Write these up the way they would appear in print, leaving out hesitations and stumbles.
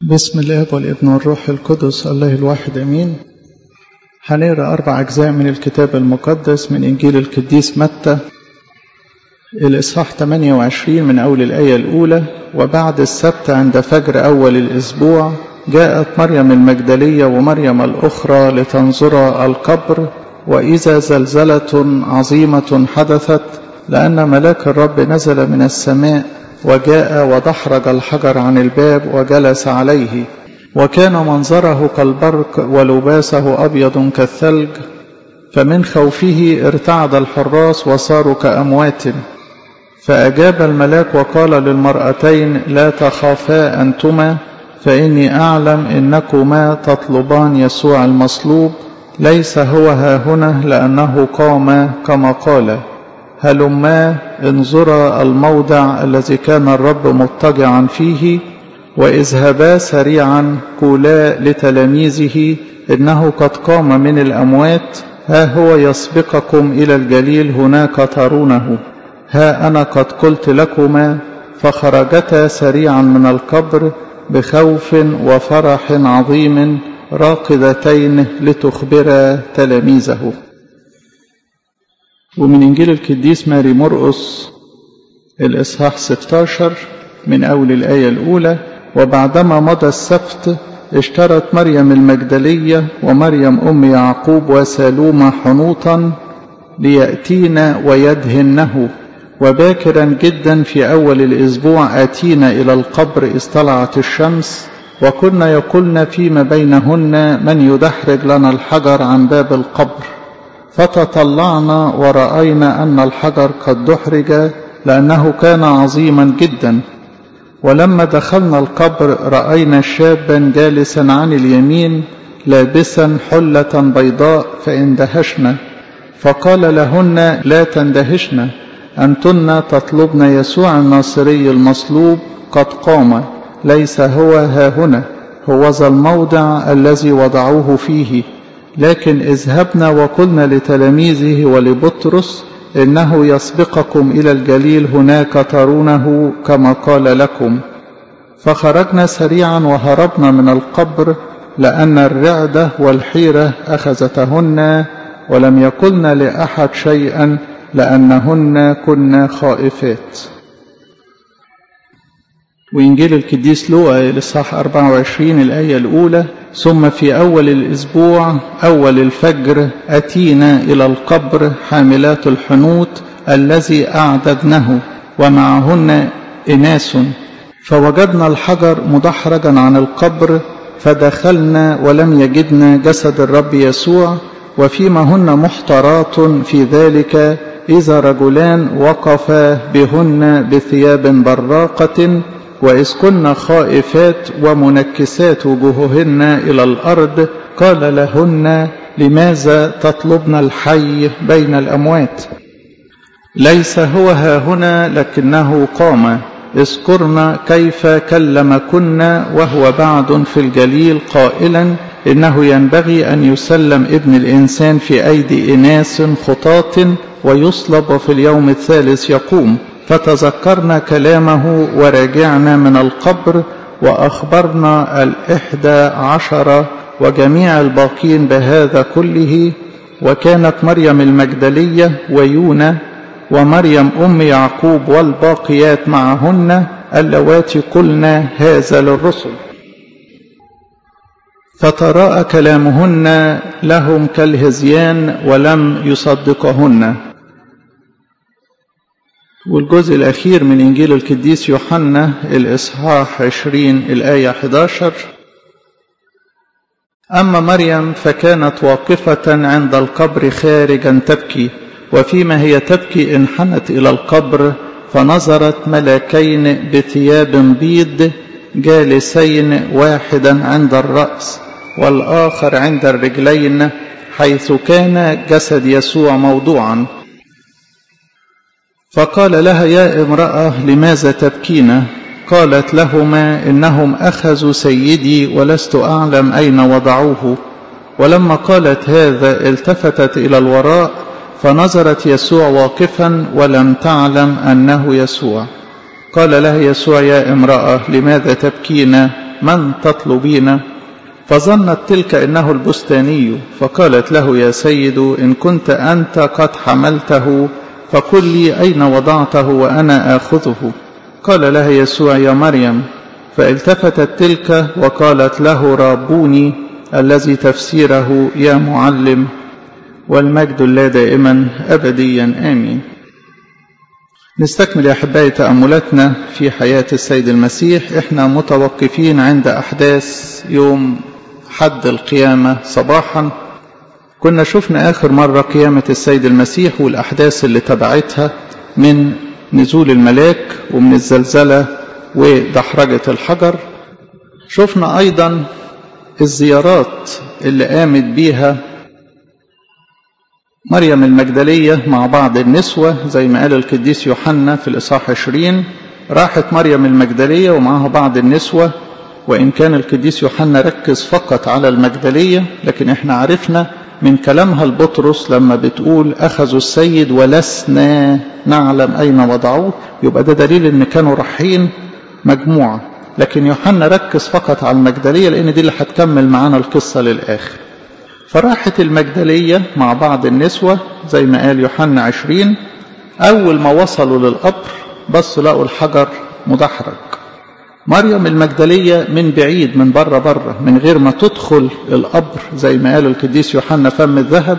بسم الله والابن والروح القدس الله الواحد امين. هنقرا 4 أجزاء من الكتاب المقدس من انجيل القديس متى الاصحاح 28 من اول الايه الاولى. وبعد السبت عند فجر اول الاسبوع جاءت مريم المجدليه ومريم الاخرى لتنظرا القبر، واذا زلزله عظيمه حدثت، لان ملاك الرب نزل من السماء وجاء ودحرج الحجر عن الباب وجلس عليه، وكان منظره كالبرق ولباسه أبيض كالثلج. فمن خوفه ارتعد الحراس وصاروا كأموات. فأجاب الملاك وقال للمرأتين: لا تخافا أنتما، فإني أعلم إنكما تطلبان يسوع المصلوب، ليس هو هاهنا لأنه قام كما قال. هلما انظرا الموضع الذي كان الرب مضطجعا فيه، واذهبا سريعا قولا لتلاميذه إنه قد قام من الأموات، ها هو يسبقكم إلى الجليل، هناك ترونه. ها أنا قد قلت لكما. فخرجتا سريعا من القبر بخوف وفرح عظيم، راقدتين لتخبرا تلاميذه. ومن إنجيل القديس ماري مرقس الإصحاح 16 من أول الآية الأولى. وبعدما مضى السبت اشترت مريم المجدلية ومريم أم يعقوب وسالومة حنوطا ليأتين ويدهنه. وباكرا جدا في أول الأسبوع آتينا إلى القبر إذ طلعت الشمس، وكنا يقولن فيما بينهن: من يدحرج لنا الحجر عن باب القبر؟ فتطلعنا ورأينا أن الحجر قد دحرج، لأنه كان عظيما جدا. ولما دخلنا القبر رأينا شابا جالسا عن اليمين لابسا حلة بيضاء، فاندهشنا. فقال لهن: لا تندهشن، أنتن تطلبن يسوع الناصري المصلوب، قد قام، ليس هو هاهنا، هو ذا الموضع الذي وضعوه فيه. لكن اذهبنا وقلنا لتلاميذه ولبطرس إنه يسبقكم إلى الجليل، هناك ترونه كما قال لكم. فخرجنا سريعا وهربنا من القبر، لأن الرعدة والحيرة أخذتهن، ولم يقلن لأحد شيئا لأنهن كنا خائفات. وإنجيل القديس لوقا الإصحاح 24 الآية الأولى. ثم في أول الأسبوع أول الفجر أتينا إلى القبر حاملات الحنوط الذي أعددنه، ومعهن إناس، فوجدنا الحجر مدحرجا عن القبر، فدخلنا ولم يجدنا جسد الرب يسوع. وفيما هن محترات في ذلك إذا رجلان وقفا بهن بثياب براقة، وإذ كنا خائفات ومنكسات وجوههن إلى الأرض، قال لهن: لماذا تطلبن الحي بين الأموات؟ ليس هو هاهنا لكنه قام. اذكرن كيف كلمكن وهو بعد في الجليل قائلا: إنه ينبغي أن يسلم ابن الإنسان في أيدي إناس خطاة ويصلب وفي اليوم الثالث يقوم. فتذكرنا كلامه ورجعنا من القبر، وأخبرنا 11 وجميع الباقين بهذا كله. وكانت مريم المجدلية ويونا ومريم أم يعقوب والباقيات معهن اللواتي قلنا هذا للرسل. فتراءى كلامهن لهم كالهزيان ولم يصدقهن. والجزء الأخير من إنجيل القديس يوحنا الإصحاح 20 الآية 11. أما مريم فكانت واقفة عند القبر خارجا تبكي، وفيما هي تبكي انحنت إلى القبر، فنظرت ملاكين بثياب بيض جالسين، واحدا عند الرأس والآخر عند الرجلين، حيث كان جسد يسوع موضوعا. فقال لها: يا امرأة، لماذا تبكين؟ قالت لهما: إنهم أخذوا سيدي ولست أعلم أين وضعوه. ولما قالت هذا التفتت إلى الوراء، فنظرت يسوع واقفا ولم تعلم أنه يسوع. قال لها يسوع: يا امرأة، لماذا تبكين؟ من تطلبين؟ فظنت تلك إنه البستاني، فقالت له يا سيد إن كنت أنت قد حملته فقل لي أين وضعته وأنا آخذه. قال لها يسوع يا مريم، فالتفتت تلك وقالت له رابوني، الذي تفسيره يا معلم، والمجد لله دائما أبديا آمين. نستكمل يا أحبائي تأملاتنا في حياة السيد المسيح. احنا متوقفين عند أحداث يوم حد القيامة صباحا. كنا شفنا آخر مرة قيامة السيد المسيح والأحداث اللي تبعتها من نزول الملاك ومن الزلزلة ودحرجة الحجر. شفنا أيضا الزيارات اللي قامت بيها مريم المجدلية مع بعض النسوة، زي ما قال القديس يوحنا في الإصحاح 20. راحت مريم المجدلية ومعها بعض النسوة، وإن كان القديس يوحنا ركز فقط على المجدلية، لكن احنا عرفنا من كلامها لبطرس لما بتقول أخذوا السيد ولسنا نعلم أين وضعوه، يبقى ده دليل إن كانوا رايحين مجموعة. لكن يوحنا ركز فقط على المجدلية لأن دي اللي هتكمل معانا القصة للآخر. فراحت المجدلية مع بعض النسوة زي ما قال يوحنا 20. أول ما وصلوا للقبر بصوا لقوا الحجر مدحرج. مريم المجدلية من بعيد، من بره من غير ما تدخل القبر زي ما قال القديس يوحنا فم الذهب،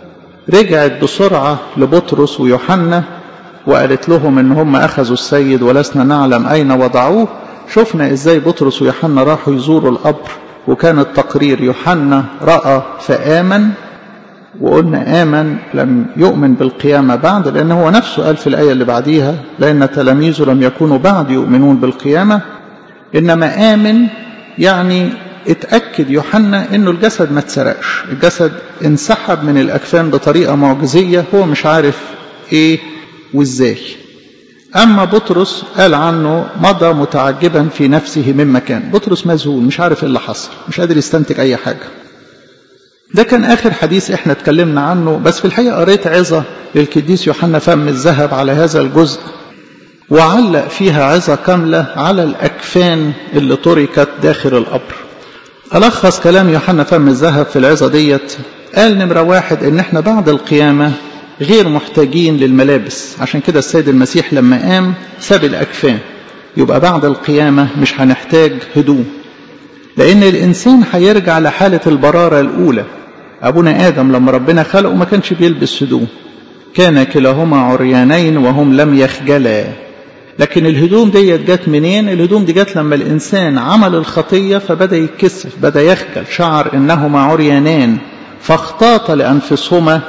رجعت بسرعة لبطرس ويوحنا وقالت لهم إن هم أخذوا السيد ولسنا نعلم أين وضعوه. شفنا إزاي بطرس ويوحنا راحوا يزوروا القبر، وكان التقرير يوحنا رأى فآمن، وقلنا آمن لم يؤمن بالقيامة بعد، لأنه هو نفسه قال في الآية اللي بعديها لأن تلاميذه لم يكونوا بعد يؤمنون بالقيامة. إنما آمن يعني اتأكد يوحنا إنه الجسد ما اتسرقش، الجسد انسحب من الأكفان بطريقة معجزية هو مش عارف إيه وإزاي. أما بطرس قال عنه مضى متعجبا في نفسه مما كان. بطرس مذهول مش عارف إيه اللي حصل، مش قادر يستنتج أي حاجة. ده كان آخر حديث احنا اتكلمنا عنه، بس في الحقيقة قريت عظة للقديس يوحنا فم الذهب على هذا الجزء، وعلق فيها عظة كاملة على الأكفان اللي تركت داخل القبر. ألخص كلام يوحنا فم الذهب في العظة ديت، قال نمرة 1 إن احنا بعد القيامة غير محتاجين للملابس، عشان كده السيد المسيح لما قام ساب الأكفان، يبقى بعد القيامة مش هنحتاج هدوم، لأن الإنسان هيرجع لحالة البرارة الأولى. أبونا آدم لما ربنا خلقه ما كانش بيلبس هدوم، كان كلاهما عريانين وهم لم يخجلا. لكن الهدوم دي جت منين؟ الهدوم دي جت لما الإنسان عمل الخطية فبدأ يتكسف، بدأ يخجل، شعر إنهما عريانان فاختاط لأنفسهما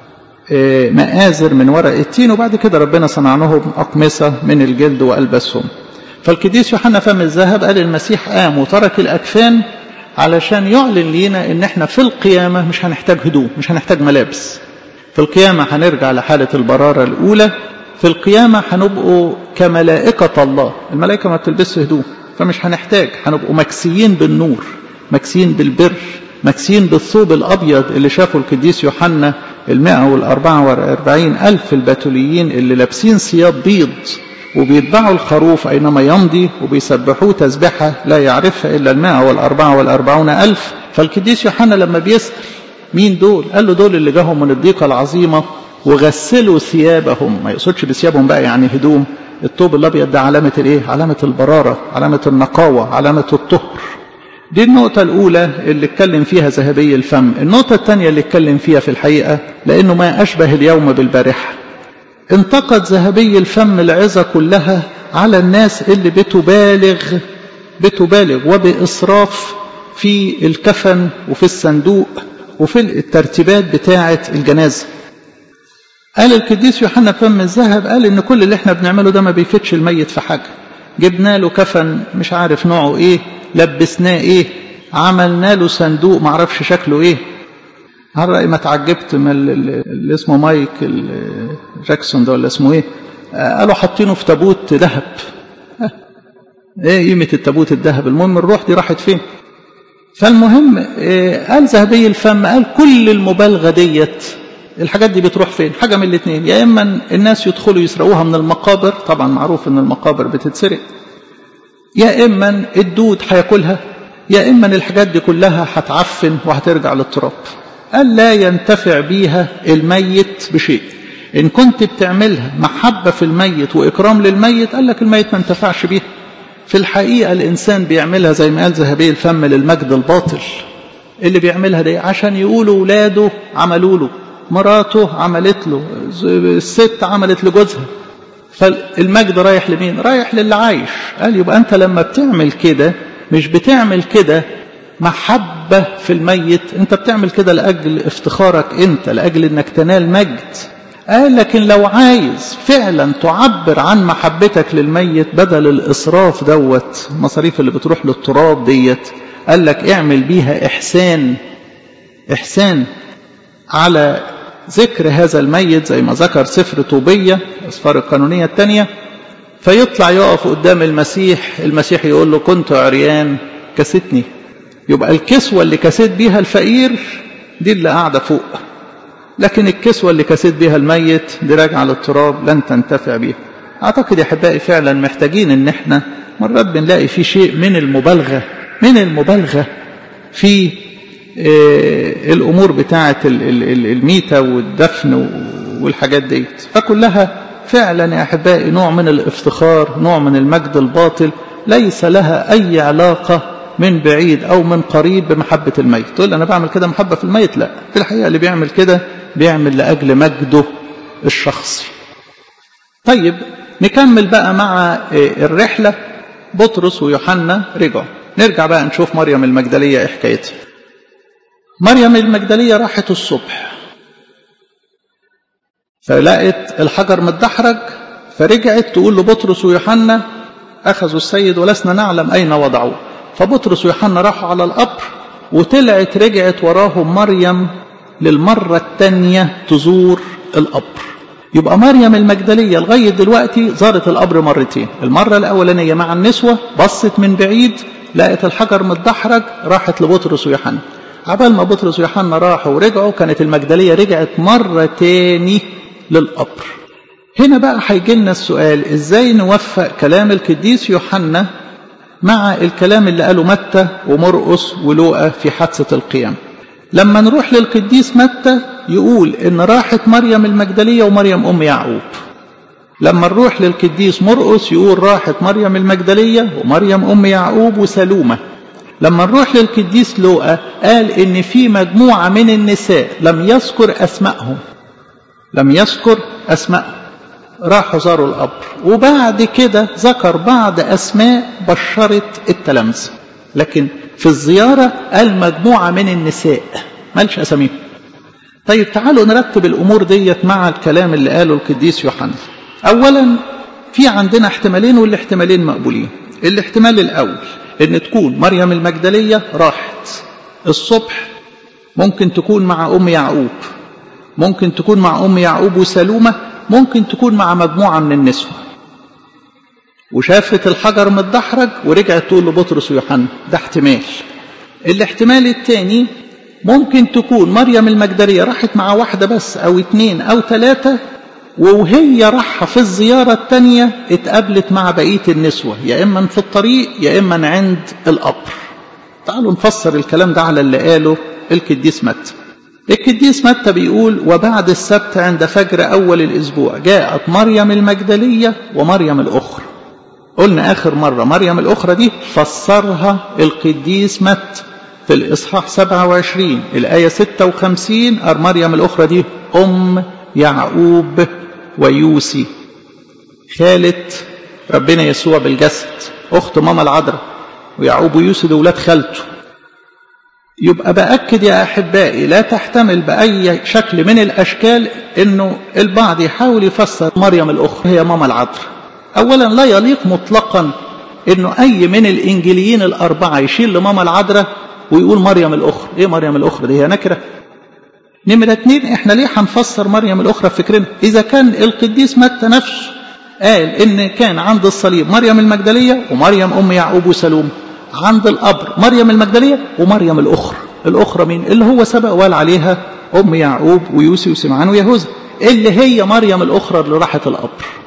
مآزر من ورق التين، وبعد كده ربنا صنع لهم أقمصة من الجلد وألبسهم. فالقديس يوحنا فم الذهب قال المسيح قام وترك الأكفان علشان يعلن لينا إن احنا في القيامة مش هنحتاج هدوم، مش هنحتاج ملابس. في القيامة هنرجع لحالة البرارة الأولى. في القيامة هنبقوا كملائكة الله، الملائكة ما بتلبسش هدوم، فمش هنحتاج، هنبقوا مكسيين بالنور، مكسيين بالبر، مكسيين بالثوب الأبيض اللي شافوا القديس يوحنا 144,000 البتوليين اللي لابسين ثياب بيض وبيتبعوا الخروف أينما يمضي وبيسبحوه تسبحة لا يعرفها إلا 144,000. فالقديس يوحنا لما بيسأل مين دول؟ قال له دول اللي جاهم من الضيقة العظيمة وغسلوا ثيابهم. ما يقصدش بثيابهم بقى يعني هدوم، الثوب الأبيض ده علامة الإيه؟ علامة البرارة، علامة النقاوة، علامة الطهر. دي النقطة الأولى اللي اتكلم فيها ذهبي الفم. النقطة الثانية اللي اتكلم فيها في الحقيقة لأنه ما أشبه اليوم بالبارحة، انتقد ذهبي الفم العظة كلها على الناس اللي بتبالغ وبإسراف في الكفن وفي الصندوق وفي الترتيبات بتاعة الجنازة. قال القديس يوحنا فم الذهب قال إن كل اللي احنا بنعمله ده ما بيفيدش الميت في حاجة. جبنا له كفن مش عارف نوعه ايه، لبسناه ايه، عملنا له صندوق معرفش شكله ايه. على رأي ما تعجبت من اللي اسمه مايكل جاكسون ده ولا اسمه ايه، قالوا حاطينه في تابوت ذهب. ايه قيمة التابوت الذهب؟ المهم الروح دي راحت فين؟ فالمهم قال ذهبي الفم قال كل المبالغة ديت الحاجات دي بتروح فين؟ حاجة من الاثنين، يا إما الناس يدخلوا يسرقوها من المقابر، طبعا معروف ان المقابر بتتسرق، يا إما الدود هياكلها، يا إما الحاجات دي كلها هتعفن وهترجع للتراب. قال لا ينتفع بيها الميت بشيء. إن كنت بتعملها محبة في الميت وإكرام للميت، قال لك الميت ما انتفعش بيها. في الحقيقة الإنسان بيعملها زي ما قال ذهبي الفم للمجد الباطل. اللي بيعملها دي عشان يقولوا ولاده عملوا له، مراته عملت له، الست عملت لجوزها. فالمجد رايح لمين؟ رايح للي عايش. قال يبقى أنت لما بتعمل كده مش بتعمل كده محبة في الميت، أنت بتعمل كده لأجل افتخارك أنت، لأجل أنك تنال مجد. قال لكن لو عايز فعلا تعبر عن محبتك للميت بدل الإسراف دوت، المصاريف اللي بتروح للتراب ديت، قال لك اعمل بيها إحسان على ذكر هذا الميت، زي ما ذكر سفر طوبية أسفار القانونية الثانية. فيطلع يقف قدام المسيح يقول له كنت عريان كستني. يبقى الكسوة اللي كسيت بيها الفقير دي اللي قاعدة فوق، لكن الكسوة اللي كسيت بيها الميت دي راجعة للتراب لن تنتفع بيها. أعتقد يا أحبائي فعلا محتاجين إن احنا مرات بنلاقي في شيء من المبالغة في الأمور بتاعة الميتة والدفن والحاجات دي. فكلها فعلا يا أحبائي نوع من الافتخار، نوع من المجد الباطل، ليس لها أي علاقة من بعيد أو من قريب بمحبة الميت. تقول أنا بعمل كده محبة في الميت؟ لا، في الحقيقة اللي بيعمل كده بيعمل لأجل مجده الشخصي. طيب نكمل بقى مع الرحلة. بطرس ويوحنا رجعوا. نرجع بقى نشوف مريم المجدلية إيه حكايتها. مريم المجدلية راحت الصبح فلقت الحجر متدحرج، فرجعت تقول لبطرس ويوحنا أخذوا السيد ولسنا نعلم أين وضعوه. فبطرس ويوحنا راحوا على القبر، وطلعت رجعت وراهم مريم للمرة الثانية تزور القبر. يبقى مريم المجدلية لغاية دلوقتي زارت القبر مرتين. المرة الأولانية مع النسوة بصت من بعيد لقت الحجر متدحرج، راحت لبطرس ويوحنا. عبال ما بطرس ويوحنا راحوا ورجعوا كانت المجدلية رجعت مرة تاني للقبر. هنا بقى هيجي لنا السؤال، ازاي نوفق كلام القديس يوحنا مع الكلام اللي قاله متى ومرقس ولوقا في حادثة القيامة؟ لما نروح للقديس متى يقول ان راحت مريم المجدلية ومريم ام يعقوب. لما نروح للقديس مرقس يقول راحت مريم المجدلية ومريم ام يعقوب وسلومة. لما نروح للقديس لوقا قال ان في مجموعة من النساء لم يذكر اسماء راحوا زاروا القبر، وبعد كده ذكر بعض اسماء بشرت التلامذة، لكن في الزيارة قال مجموعة من النساء مالش اساميهم. طيب تعالوا نرتب الامور ديت مع الكلام اللي قاله القديس يوحنا. اولا في عندنا احتمالين والاحتمالين مقبولين. الاحتمال الاول ان تكون مريم المجدلية راحت الصبح، ممكن تكون مع ام يعقوب، ممكن تكون مع ام يعقوب وسلومة، ممكن تكون مع مجموعة من النسوة، وشافت الحجر متدحرج ورجعت تقول لبطرس ويوحنا. ده احتمال. الاحتمال الثاني ممكن تكون مريم المجدلية راحت مع واحدة بس او 2 أو 3، وهي راحة في الزيارة الثانية اتقابلت مع بقية النسوة، يا إما في الطريق يا إما عند القبر. تعالوا نفسر الكلام ده على اللي قاله القديس متى. القديس متى بيقول وبعد السبت عند فجر أول الأسبوع جاءت مريم المجدلية ومريم الأخرى. قلنا آخر مرة مريم الأخرى دي فسرها القديس متى في الإصحاح 27 الآية 56. مريم الأخرى دي أم يعقوب ويوسي، خالة ربنا يسوع بالجسد، أخت ماما العذراء، ويعقوب ويوسي دول ولاد خالته. يبقى بأكد يا أحبائي لا تحتمل بأي شكل من الأشكال إنه البعض يحاول يفسر مريم الأخرى هي ماما العذراء. أولا لا يليق مطلقا إنه أي من الإنجيليين الأربعة يشيل لماما العذراء ويقول مريم الأخرى. إيه مريم الأخرى دي؟ هي نكرة. نمرة 2، إحنا ليه هنفسر مريم الأخرى في فكرنا؟ إذا كان القديس متى نفسه قال إن كان عند الصليب مريم المجدلية ومريم أم يعقوب وسلوم، عند القبر مريم المجدلية ومريم الأخرى مين؟ اللي هو سبق وقال عليها أم يعقوب ويوسي وسمعان ويهوذا، اللي هي مريم الأخرى اللي راحت القبر.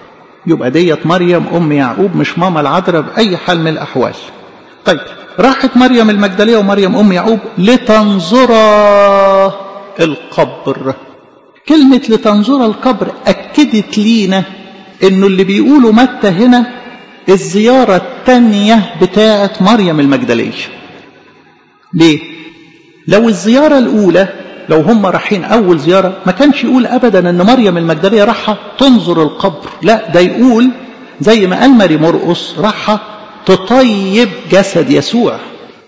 يبقى ديت مريم أم يعقوب مش ماما العذراء بأي حال من الأحوال. طيب راحت مريم المجدلية ومريم أم يعقوب لتنظرا القبر. كلمة لتنظرا القبر أكدت لينا إنه اللي بيقولوا متى هنا الزيارة الثانية بتاعة مريم المجدلية. ليه؟ لو الزيارة الأولى لو هم رايحين أول زيارة ما كانش يقول أبدا أن مريم المجدلية راحة تنظر القبر، لا ده يقول زي ما قال ماري مرقس راحة تطيب جسد يسوع.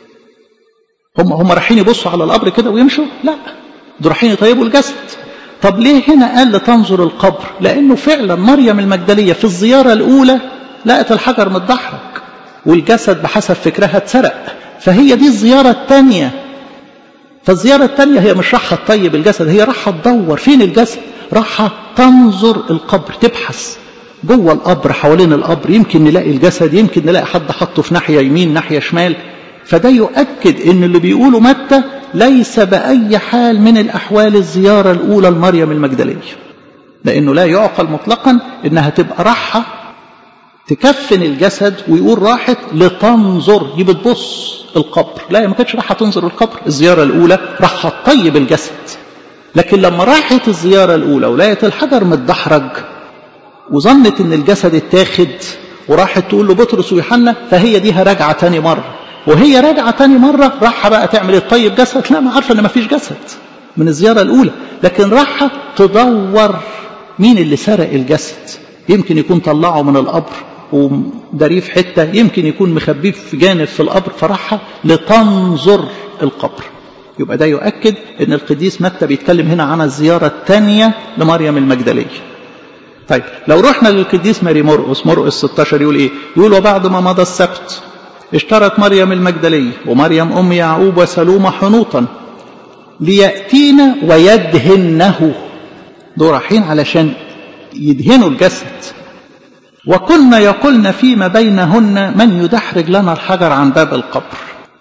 هم رايحين يبصوا على القبر كده ويمشوا؟ لا، دول رايحين يطيبوا الجسد. طب ليه هنا قال لتنظر القبر؟ لأنه فعلا مريم المجدلية في الزيارة الأولى لقت الحجر متدحرج والجسد بحسب فكرها اتسرق، فهي دي الزيارة الثانية. فالزيارة الثانية هي مش راحة تطيب الجسد، هي راحة تدور فين الجسد، راحة تنظر القبر، تبحث جوه القبر حوالين القبر، يمكن نلاقي الجسد، يمكن نلاقي حد حطه في ناحية يمين ناحية شمال. فده يؤكد ان اللي بيقوله متى ليس بأي حال من الأحوال الزيارة الأولى لمريم المجدلية، لأنه لا يعقل مطلقا انها تبقى راحة تكفن الجسد ويقول راحت لتنظر يبقى تبص القبر. لا، ما كانتش راحة تنظر القبر، الزيارة الأولى راحة تطيب الجسد. لكن لما راحت الزيارة الأولى ولقيت الحجر متدحرج وظنت ان الجسد اتاخد وراحت تقول له بطرس ويوحنا، فهي ديها راجعة تاني مرة. وهي راجعة تاني مرة راحة بقى تعمل الطيب جسد؟ لا، ما عارفة ان ما فيش جسد من الزيارة الأولى، لكن راحة تدور مين اللي سرق الجسد. يمكن يكون طلعه من القبر وداريه في حتة، يمكن يكون مخبيه في جانب في القبر، فراحة لتنظر القبر. يبقى ده يؤكد ان القديس متى بيتكلم هنا عن الزيارة الثانية لمريم المجدلية. طيب لو رحنا للقديس ماري مرقس 16 يقول ايه؟ يقول وبعد ما مضى السبت اشترت مريم المجدلية ومريم أم يعقوب وسلومة حنوطا ليأتينا ويدهنه. دول رايحين علشان يدهنوا الجسد. وكنا يقولن فيما بينهن من يدحرج لنا الحجر عن باب القبر.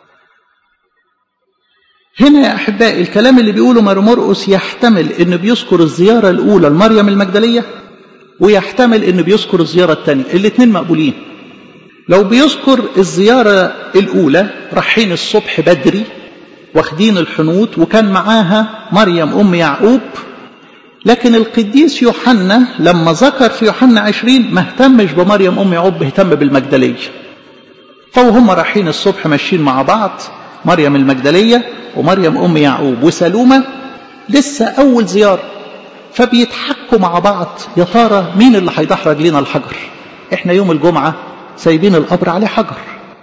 هنا يا أحبائي الكلام اللي بيقوله ماري مرقس يحتمل إنه بيذكر الزيارة الأولى لمريم المجدلية، ويحتمل إنه بيذكر الزيارة الثانية، الاثنين مقبولين. لو بيذكر الزيارة الأولى رايحين الصبح بدري واخدين الحنوط وكان معاها مريم أم يعقوب، لكن القديس يوحنا لما ذكر في يوحنا 20 ما اهتمش بمريم أم يعقوب، اهتم بالمجدلية. فوهم رايحين الصبح ماشيين مع بعض، مريم المجدلية ومريم أم يعقوب وسلومة، لسه أول زيارة، فبيتحكوا مع بعض يا ترى مين اللي هيدحرج لنا الحجر. احنا يوم الجمعة سايبين القبر عليه حجر.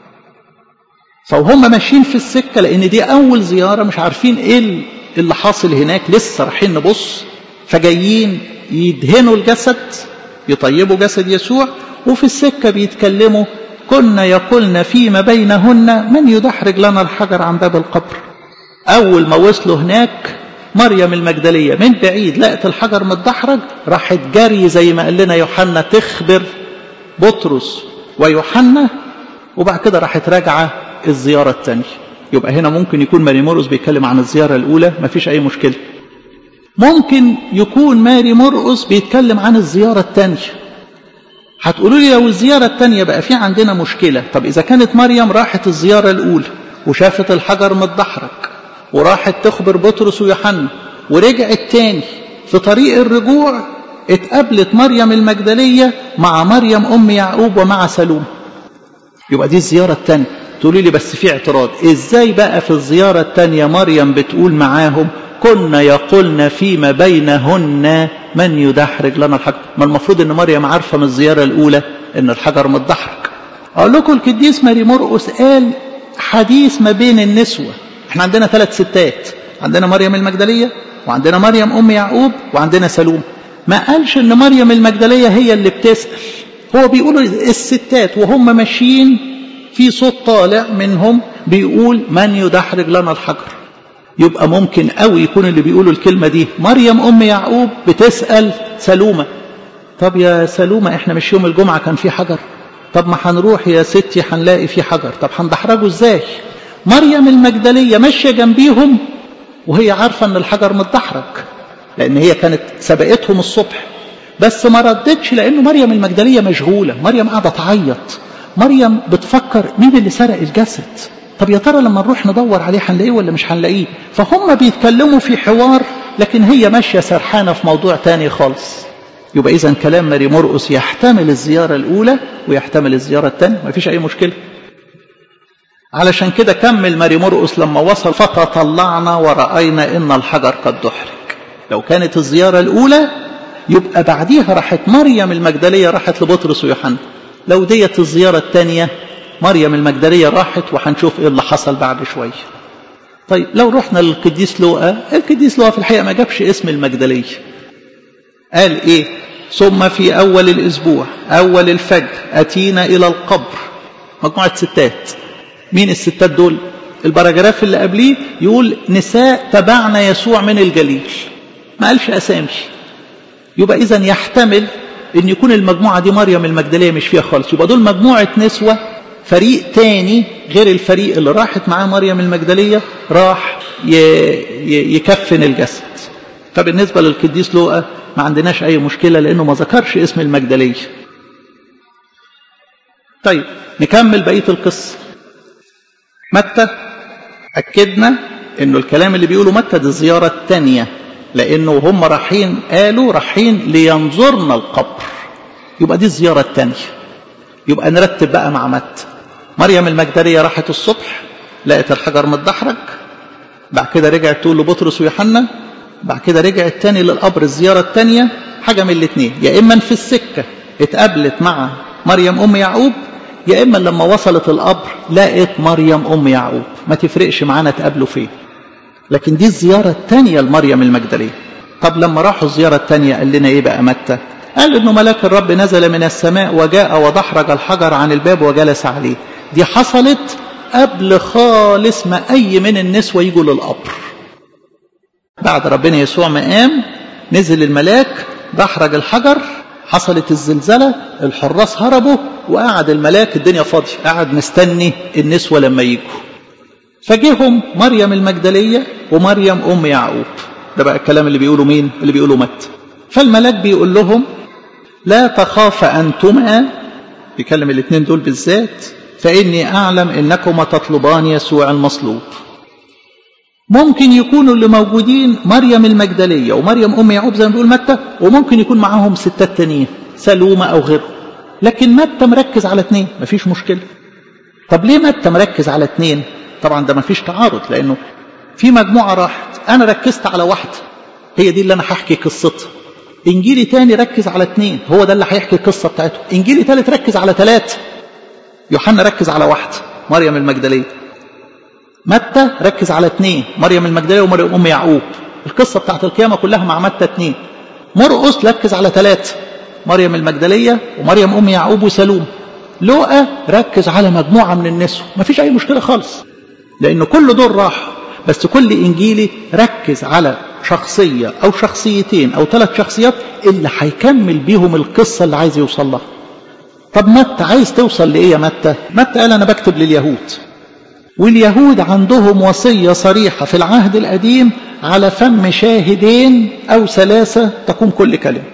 فوهم ماشيين في السكة لأن دي أول زيارة مش عارفين إيه اللي حاصل هناك، لسه رايحين نبص، فجايين يدهنوا الجسد يطيبوا جسد يسوع، وفي السكة بيتكلموا كنا يقولن فيما بينهن من يدحرج لنا الحجر عن باب القبر. أول ما وصلوا هناك مريم المجدلية من بعيد لقت الحجر متدحرج، راحت جري زي ما قال لنا يوحنا تخبر بطرس ويوحنا، وبعد كده راحت راجعة الزيارة الثانية. يبقى هنا ممكن يكون ماري مرقس بيتكلم عن الزيارة الأولى، ما فيش أي مشكلة. ممكن يكون ماري مرقس بيتكلم عن الزيارة الثانية. هتقولوا لي لو الزيارة الثانية بقى في عندنا مشكلة. طب إذا كانت مريم راحت الزيارة الأولى وشافت الحجر متدحرج وراحت تخبر بطرس ويوحنا ورجعت تاني، في طريق الرجوع اتقابلت مريم المجدلية مع مريم أم يعقوب ومع سلوم، يبقى دي الزيارة الثانية. تقولي لي بس في اعتراض، ازاي بقى في الزيارة الثانية مريم بتقول معاهم كنا يقولن فيما بينهن من يدحرج لنا الحجر؟ ما المفروض ان مريم عارفة من الزيارة الأولى ان الحجر متدحرج. اقول لكم القديس ماري مرقس قال حديث ما بين النسوة. احنا عندنا 3 ستات، عندنا مريم المجدلية وعندنا مريم أم يعقوب وعندنا سلوم. ما قالش ان مريم المجدلية هي اللي بتسأل، هو بيقولوا الستات وهم ماشيين في صوت طالع منهم بيقول من يدحرج لنا الحجر. يبقى ممكن قوي يكون اللي بيقولوا الكلمة دي مريم أم يعقوب بتسأل سلومة، طب يا سلومة احنا مش يوم الجمعة كان في حجر؟ طب ما هنروح يا ستي هنلاقي في حجر، طب هندحرجه ازاي؟ مريم المجدلية ماشية جنبيهم وهي عارفة ان الحجر متدحرج، لان هي كانت سبقتهم الصبح، بس ما ردتش لأنه مريم المجدلية مشغولة. مريم قاعدة تعيط، مريم بتفكر مين اللي سرق الجسد، طب يا ترى لما نروح ندور عليه هنلاقيه ولا مش هنلاقيه. فهم بيتكلموا في حوار لكن هي ماشية سرحانة في موضوع تاني خالص. يبقى إذن كلام ماري مرقس يحتمل الزيارة الأولى ويحتمل الزيارة الثانية، ما فيش أي مشكلة. علشان كده كمل ماري مرقس لما وصل فتطلعنا ورأينا إن الحجر قد دحرج. لو كانت الزيارة الأولى يبقى بعديها راحت مريم المجدلية راحت لبطرس ويوحنا. لو ديت الزيارة الثانية مريم المجدلية راحت، وهنشوف إيه اللي حصل بعد شوية. طيب لو رحنا للقديس لوقا، القديس لوقا في الحقيقة ما جابش اسم المجدلية. قال إيه؟ ثم في أول الأسبوع أول الفجر أتينا إلى القبر. مجموعة ستات. مين الستات دول؟ البراجراف اللي قبليه يقول نساء تبعنا يسوع من الجليل، ما قالش أسامي. يبقى إذن يحتمل أن يكون المجموعة دي مريم المجدلية مش فيها خالص، يبقى دول مجموعة نسوة، فريق تاني غير الفريق اللي راحت معاه مريم المجدلية راح يكفن الجسد. فبالنسبة للقديس لوقا ما عندناش أي مشكلة لأنه ما ذكرش اسم المجدلية. طيب نكمل بقية القصة. متى أكدنا أنه الكلام اللي بيقوله متى دي الزيارة الثانية، لأنه هم رايحين لينظرنا القبر، يبقى دي الزيارة الثانية. يبقى نرتب بقى مع متى. مريم المجدلية راحت الصبح لقت الحجر متدحرج، بعد كده رجعت تقول لبطرس ويوحنا، بعد كده رجعت تاني للقبر. الزيارة الثانية حاجة من الاثنين، يا إما في السكة اتقابلت مع مريم أم يعقوب، يا إما لما وصلت القبر لقت مريم أم يعقوب. ما تفرقش معانا تقابلوا فين، لكن دي الزيارة الثانية لمريم المجدلية. طب لما راحوا الزيارة الثانية قال لنا إيه بقى متى؟ قال إنه ملاك الرب نزل من السماء وجاء ودحرج الحجر عن الباب وجلس عليه. دي حصلت قبل خالص ما أي من النسوة يجوا للقبر. بعد ربنا يسوع ما قام نزل الملاك دحرج الحجر، حصلت الزلزلة، الحراس هربوا، وقعد الملاك الدنيا فاضية، قعد مستني النسوة لما يجوا. فجيهم مريم المجدلية ومريم أم يعقوب. ده بقى الكلام اللي بيقوله مين؟ اللي بيقوله متى. فالملاك بيقول لهم لا تخاف أنتما، بيكلم الاثنين دول بالذات، فإني أعلم إنكما تطلبان يسوع المصلوب. ممكن يكونوا اللي موجودين مريم المجدلية ومريم أم يعقوب زي ما بيقول متى، وممكن يكون معاهم ستات تانيين سلومة أو غيره، لكن متى مركز على اثنين، مفيش مشكلة. طب ليه متى مركز على اثنين؟ طبعا ده مفيش تعارض، لأنه في مجموعة راحت، أنا ركزت على واحدة هي دي اللي أنا هحكي قصتها. إنجيلي تاني ركز على اثنين، هو ده اللي هيحكي القصة بتاعته. إنجيلي تالت ركز على ثلاثة، يوحنا ركز على واحدة مريم المجدلية. متى ركز على اثنين، مريم المجدلية ومريم أم يعقوب. القصة بتاعت القيامة كلها مع متى اثنين. مرقس ركز على ثلاثة، مريم المجدلية ومريم أم يعقوب وسلوم. لوقا ركز على مجموعة من النسوة. ما فيش أي مشكلة خالص، لأن كل دول راحوا، بس كل إنجيلي ركز على شخصية أو شخصيتين أو 3 شخصيات اللي هيكمل بيهم القصة اللي عايز يوصل لها. طب متى عايز توصل لإيه يا متى؟ متى قال أنا بكتب لليهود، واليهود عندهم وصية صريحة في العهد القديم على فم شاهدين أو 3 تقوم كل كلمة.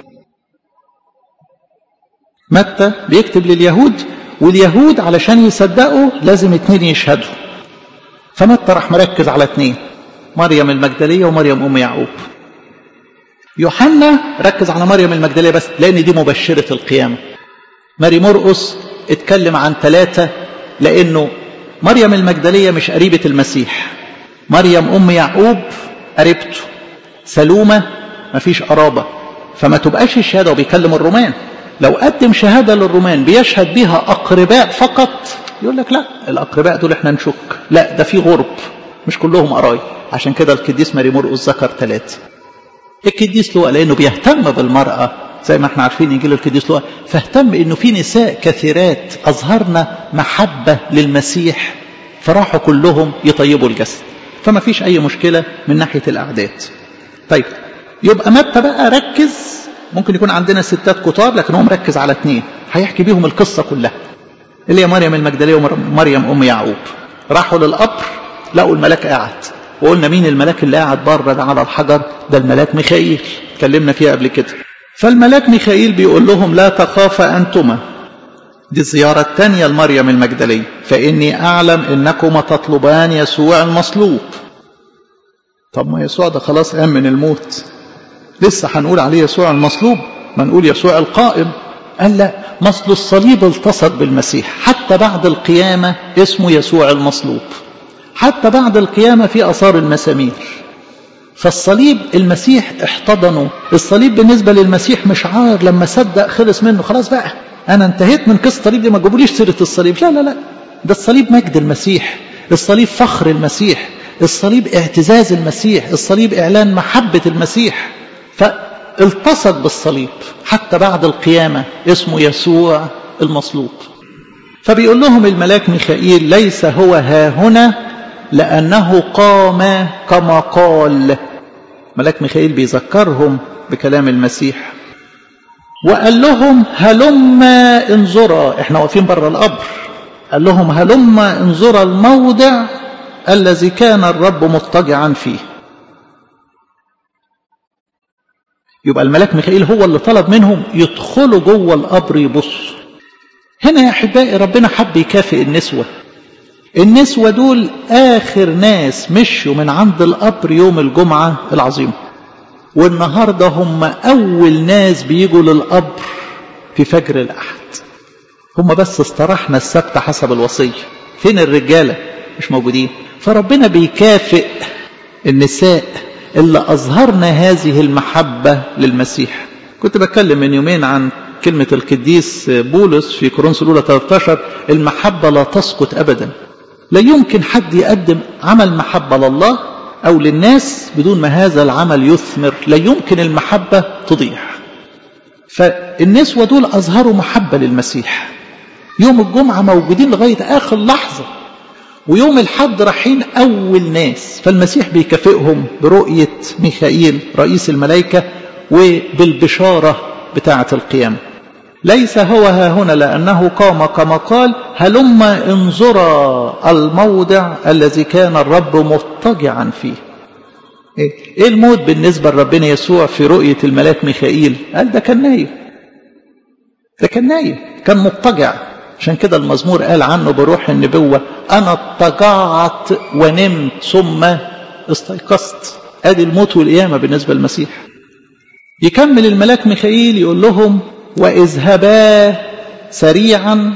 متى بيكتب لليهود، واليهود علشان يصدقوا لازم 2 يشهدوا. فمتى راح مركز على 2، مريم المجدلية ومريم أم يعقوب. يوحنا ركز على مريم المجدلية بس لأن دي مبشرة القيامة. ماري مرقس اتكلم عن 3 لأنه مريم المجدلية مش قريبة المسيح، مريم أم يعقوب قريبته، سلومة مفيش قرابة، فما تبقاش الشهادة. وبيكلم الرومان، لو قدم شهادة للرومان بيشهد بها أقرباء فقط، يقول لك لا الأقرباء دول احنا نشك، لا ده في غرب مش كلهم قرايب. عشان كده القديس ماري مرقس ذكر 3. القديس لوقا لأنه بيهتم بالمرأة زي ما احنا عارفين إنجيل القديس لوقا، فاهتم إنه في نساء كثيرات أظهرنا محبة للمسيح، فراحوا كلهم يطيبوا الجسد. فما فيش أي مشكلة من ناحية الأعداد. طيب يبقى متى بقى ركز، ممكن يكون عندنا ستات كتار لكن هو مركز على 2 هيحكي بيهم القصة كلها، اللي هي مريم المجدلية ومريم أم يعقوب. راحوا للقبر لقوا الملاك قاعد، وقلنا مين الملاك اللي قاعد بره ده على الحجر؟ ده الملاك ميخائيل، اتكلمنا فيها قبل كده. فالملاك ميخائيل بيقول لهم لا تخافا أنتما، دي الزيارة الثانية لمريم المجدلية، فإني أعلم إنكما تطلبان يسوع المصلوب. طب ما يسوع ده خلاص قام من الموت، لسه هنقول عليه يسوع المصلوب؟ ما نقول يسوع القائم. قال لا، مصل الصليب التصق بالمسيح، حتى بعد القيامة اسمه يسوع المصلوب، حتى بعد القيامة في آثار المسامير. فالصليب المسيح احتضنه، الصليب بالنسبة للمسيح مش عار لما صدق خلص منه خلاص بقى أنا انتهيت من قصة الصليب دي، ما تجيبوليش سيرة الصليب. لا لا لا، ده الصليب مجد المسيح، الصليب فخر المسيح، الصليب اعتزاز المسيح، الصليب إعلان محبة المسيح. فالتصق بالصليب حتى بعد القيامة اسمه يسوع المصلوب. فبيقول لهم الملاك ميخائيل ليس هو ها هنا لأنه قام كما قال. ملاك ميخائيل بيذكرهم بكلام المسيح، وقال لهم هلما انظرا، احنا واقفين بره القبر، قال لهم هلما انظرا الموضع الذي كان الرب مضطجعا فيه. يبقى الملاك ميخائيل هو اللي طلب منهم يدخلوا جوه القبر يبصوا. هنا يا احبائي ربنا حب يكافئ النسوة. النسوة دول آخر ناس مشوا من عند القبر يوم الجمعة العظيم، والنهاردة هم أول ناس بيجوا للقبر في فجر الأحد. هم بس استراحنا السبت حسب الوصية، فين الرجالة؟ مش موجودين. فربنا بيكافئ النساء اللي أظهرنا هذه المحبة للمسيح. كنت بتكلم من يومين عن كلمة القديس بولس في كورنثوس الأولى 13، المحبة لا تسقط أبدا. لا يمكن حد يقدم عمل محبة لله أو للناس بدون ما هذا العمل يثمر، لا يمكن المحبة تضيع. فالنسوة دول أظهروا محبة للمسيح، يوم الجمعة موجودين لغاية آخر لحظة، ويوم الحد رايحين أول ناس. فالمسيح بيكافئهم برؤية ميخائيل رئيس الملائكة وبالبشارة بتاعة القيامة. ليس هو ها هنا لأنه قام كما قال، هلما انظرا الموضع الذي كان الرب مضطجعا فيه. ايه الموت بالنسبة لربنا يسوع في رؤية الملاك ميخائيل؟ قال ده كان نايم، ده كان نايم، كان مضطجع. عشان كده المزمور قال عنه بروح النبوة أنا اضطجعت ونمت ثم استيقظت. ادي الموت والقيامة بالنسبة للمسيح. يكمل الملاك ميخائيل يقول لهم واذهبا سريعا